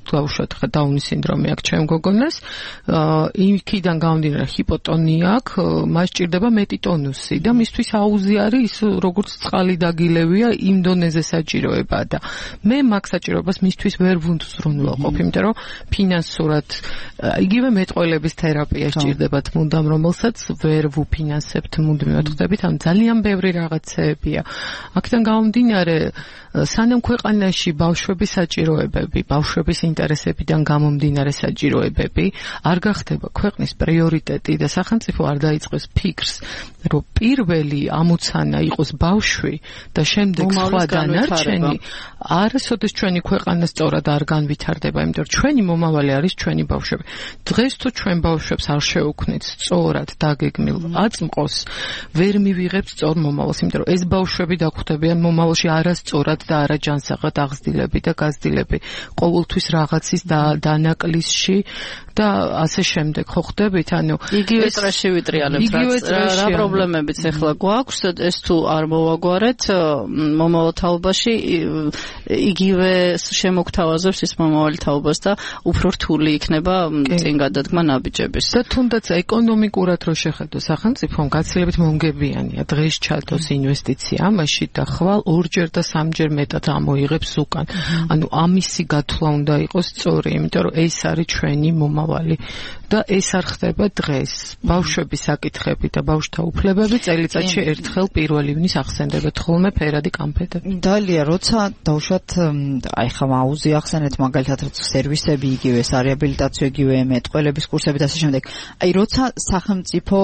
დავუშვათ ხა დაუნის სინდრომი აქვს ჩემ გოგონას, იქიდან გამომდინარე ჰიპოტონი აქვს, მას ჭირდება მეტი ტონუსი და მისთვის აუზი არის ის როგორც წყალი დაგილევია იმ დონეზე საჭიროება და მე მაგ საჭიროებას მისთვის ვერ ვუზრუნველყოფ, იმიტომ რომ ფინანსურად იგივე მეტყველების თერაპია სჭირდებათ მუდამ, რომელსაც ვერ ვუფინანსებთ მუდმივად ხდებით, ამ ძალიან ბევრი რაღაცეებია. აქედან გამომდინარე, სანამ ქვეყანაში ბავშვების საჭიროებები, ბავშვების ინტერესებიდან გამომდინარე საჭიროებები არ გახდება ქვეყნის პრიორიტეტი და სახელმწიფო არ დაიწყებს ფიქრს, რომ პირველი ამოცანა იყოს ბავშვი და შემდეგ სხვა დანარჩენი, არასოდეს ჩვენი ქვეყანა სწორად არ განვითარდება, იმიტომ რომ ჩვენი მომავალი არის ჩვენი ბავშვები. დღეს თუ ჩვენ ბავშვებს არ შევუქმნით სწორად დაგეგმილ აწმყოს, ვერ მივიღებთ სწორ მომავალს, იმიტომ რომ ეს ბავშვები დაგვხდებიან მომავალში არასწორად და არაჯანსაღად აღზრდილები და გაზრდილები, ყოველთვის რაღაცის დანაკლისში და ასე შემდეგ. ხო ხდებით, ანუ იგივე წრეში ვიტრიალებთ, რა პრობლემებიც ახლა გვაქვს, ეს თუ არ მოვაგვარეთ მომავალ თაობაში იგივე შემოგთავაზებს ის მომავალი თაობას და უფრო რთული იქნება წინ გადადგმა ნაბიჯების. და თუნდაც ეკონომიკურად რო შეხედო სახელმწიფომ გაცილებით მომგებიანია დღეს ჩათოს ინვესტიცია ამაში და ხვალ ორჯერ და სამჯერ მეტად ამოიღებს უკან. ანუ ამისი გათვლა უნდა იყოს სწორი, იმიტომ რომ ეს არის ჩვენი მომავალი და ეს არ ხდება დღეს. ბავშვების საკითხები და ბავშვთა უფლებები წელიწადში ერთხელ პირველ ივნის ახსენდებათ ხოლმე ფერადი კამფეტები. დალია, როცა დავუშვათ, აი ხა აუზი ახსენეთ მაგალითად სერვისები, იგივე სარეაბილიტაციო, იგივე მეტყველების კურსები და ასე შემდეგ. აი როცა სახელმწიფო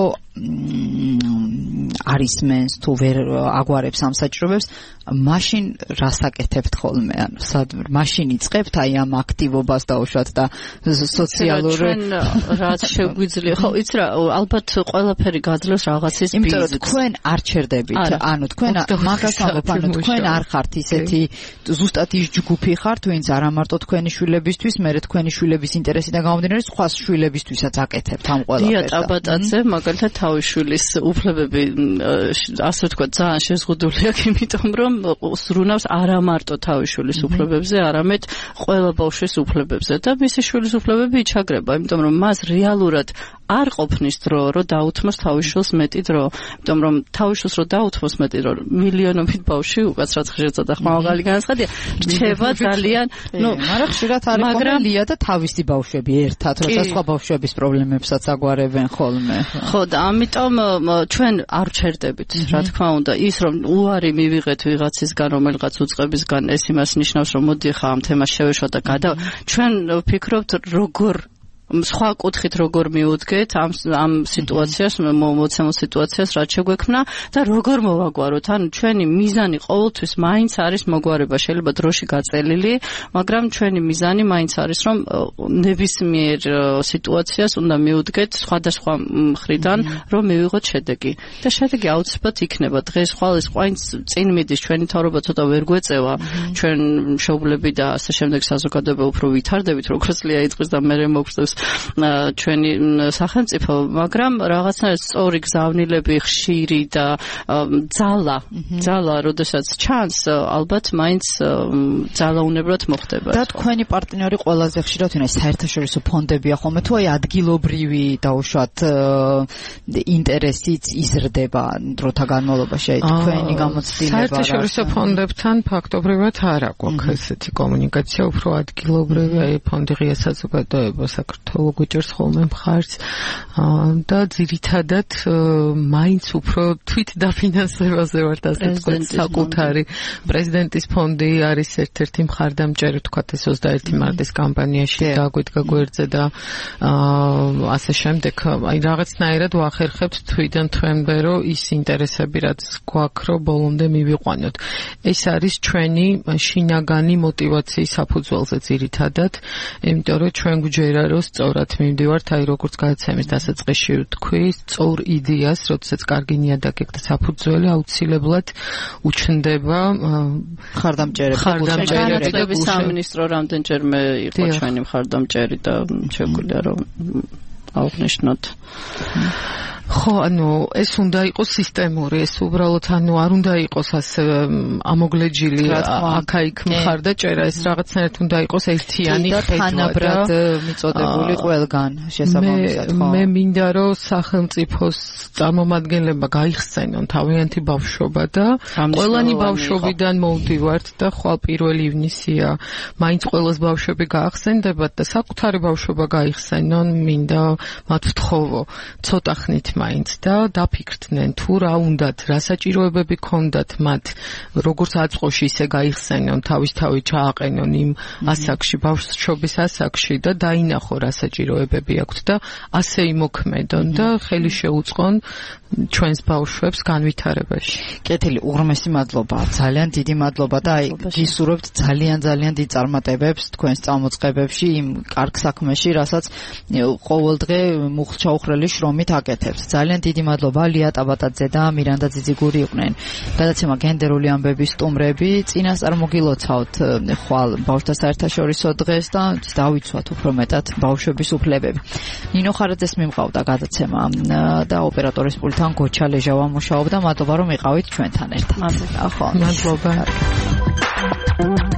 არის მენს თუ ვერ აგვარებს ამ საჭიროებებს, მაშინ რასაკეთებთ ხოლმე? ანუ სად მაშინ იწყებთ აი ამ აქტივობას დავუშვათ და სოციალურ რაც შეგვიძლია. ხო, იცი რა, ალბათ ყველაფერი გაძლევს რაღაცის ბიზნესს. იმიტომ რომ თქვენ არ ჩერდებით, ანუ თქვენ მაგას ამბობ, ანუ თქვენ არ ხართ ისეთი ზუსტად ის ჯგუფი ხართ, ვინც არა მარტო თქვენი შვილებისთვის, მერე თქვენი შვილების ინტერესიდან გამომდინარე სხვა შვილებისთვისაც აკეთებთ ამ ყველაფერს. დია ტაბატაძე მაგალითად თავის შვილის უფლებები, ასე ვთქვა, ძალიან შეზღუდული აქვს, იმიტომ რომ სრუნავს არა მარტო თავის შვილის უფლებებზე, არამედ ყველა ბავშვის უფლებებზე და მისი შვილის უფლებები იჩაგრება, იმიტომ რომ მას რეალურად არ ყოფნის დრო, რომ დაუთმოს თავის შვილს მეტი დრო, იმიტომ რომ თავის შვილს რო დაუთმოს მეტი დრო, მილიონობით ბავშვი უკაცრად ხშირად და ხმალღალი განაცხადია, რჩება ძალიან, ნუ, მაგრამ ხშირად არის ყოველია და თავისი ბავშვები ერთად, როცა სხვა ბავშვების პრობლემებსაც აგვარებენ ხოლმე. ხო, და ამიტომ ჩვენ არ ვჩერდებით, რა თქმა უნდა, ის რომ უარი მივიღეთ ვიღაცისგან, რომელიღაც უწყებისგან, ეს იმას ნიშნავს, რომ მოდი ხა ამ თემას შევეშვა და გადა, ჩვენ ვფიქრობთ როგორ სხვა კუთხით როგორ მიუდგეთ ამ ამ სიტუაციას, მოცემულ სიტუაციას, რაც შეგვექმნა და როგორ მოვაგვაროთ. ანუ ჩვენი მიზანი ყოველთვის მაინც არის მოგვარება, შეიძლება დროში გაწელილი, მაგრამ ჩვენი მიზანი მაინც არის, რომ ნებისმიერ სიტუაციას უნდა მიუდგეთ სხვადასხვა მხრიდან, რომ მივიღოთ შედეგი. და შედეგი აუცილებლად იქნება. დღეს ხვალის ყვაინც წინ მიდის, ჩვენი თავრობა ცოტა ვერ გვეწევა, ჩვენ მშობლები და ასე შემდეგ საზოგადოება უფრო ვითარდებით, როგორც ლია იწყებს და მე მოგწევს ჩვენი სახელმწიფო, მაგრამ რაღაცნაირად სწორი გზავნილები, ხშირი და ძალა, ძალა, როდესაც ჩანს, ალბათ მაინც ძალაუნებურად მოხდება. და თქვენი პარტნიორი ყველაზე ხშირად ვინ არის? საერთაშორისო ფონდებია ხოლმე თუ აი ადგილობრივი დაუშვათ ინტერესიც იზრდება დროთა განმავლობაში, აი თქვენი გამოცდილება. საერთაშორისო ფონდებთან ფაქტობრივად არ აქვს ესეთი კომუნიკაცია, უფრო ადგილობრივი, აი ფონდი ღია საზოგადოება საქართველოს გუჭერს ხოლმე მხარს და ძირითადად მაინც უფრო თვით დაფინანსებაზე ვართ, ასე ვთქვათ, საკუთარი პრეზიდენტის ფონდი არის ერთ-ერთი მხარდამჭერი, ვთქვათ, ეს ოცდაერთი მარტის კამპანიაში დაგვიდგა გვერდზე და ასე შემდეგ. აი რაღაცნაირად ვახერხებთ თვითონ თქვენბე, რომ ის ინტერესები რაც გვაქვს, რომ ბოლომდე მივიყვანოთ. ეს არის ჩვენი შინაგანი მოტივაციის საფუძველზე ძირითადად, იმიტომ რომ ჩვენ გვჯერა, რომ სწორად მივდივართ, აი როგორც გადაცემის დასაწყისში ვთქვი, სწორ იდეას, როდესაც კარგი ნიადაგი და საფუძველი აუცილებლად უჩნდება მხარდამჭერები. განათლების სამინისტრო რამდენჯერმე იყო ჩვენი მხარდამჭერი და შეგვიძლია რომ აღვნიშნოთ. ხო, ანუ ეს უნდა იყოს სისტემური, ეს უბრალოდ ანუ არ უნდა იყოს ასე ამოგლეჯილი აქა-იქ მხარდა ჭერა, ეს რაღაცნაირად უნდა იყოს ერთიანი ხედვა და თანაბრად მიწოდებული ყველგან შესაბამისად, ხო. მე მინდა რომ სახელმწიფოს წარმომადგენლებმა გაიხსენონ თავიანთი ბავშვობა და ყველანი ბავშვობიდან მოვდივართ და ხვალ პირველი ივნისია, მაინც ყველას ბავშვები გაახსენდებათ და საკუთარი ბავშვობა გაიხსენონ, მინდა მათ ვთხოვო ცოტა ხნით მაინც და დაფიქრდნენ თუ რა უნდათ, რა საჭიროებები ქონდათ მათ, როგორც აწყოში ისე გაიხსენონ, თავისთავად ჩააყენონ იმ ასაკში, ბავშვობის ასაკში და დაინახო რა საჭიროებები აქვთ და ასე იმოქმედონ და ხელი შეუწყონ ჩვენს ბავშვებს განვითარებაში. კეთილი, უღრმესი მადლობა, ძალიან დიდი მადლობა და აი გისურვებთ ძალიან ძალიან დიდ წარმატებებს თქვენს წამოწყებებში, იმ კარგ საქმეში, რასაც ყოველდღე მუხლჩაუხრელი შრომით აკეთებს. ძალიან დიდი მადლობა ლია ტაბატაძე და მირანდა ძიძიგური იყვნენ. გადაცემა გენდერული ამბების სტუმრები, წინასწარ მოგილოცავთ ხვალ ბავშვთა საერთაშორისო დღეს და დავიცვათ უფრო მეტად ბავშვების უფლებები. ნინო ხარაძეს მიმყავდა გადაცემა და ოპერატორის პულტთან გოჩა ლეჟავა მუშაობდა. მადლობა რომ იყავით ჩვენთან ერთად. მადლობა.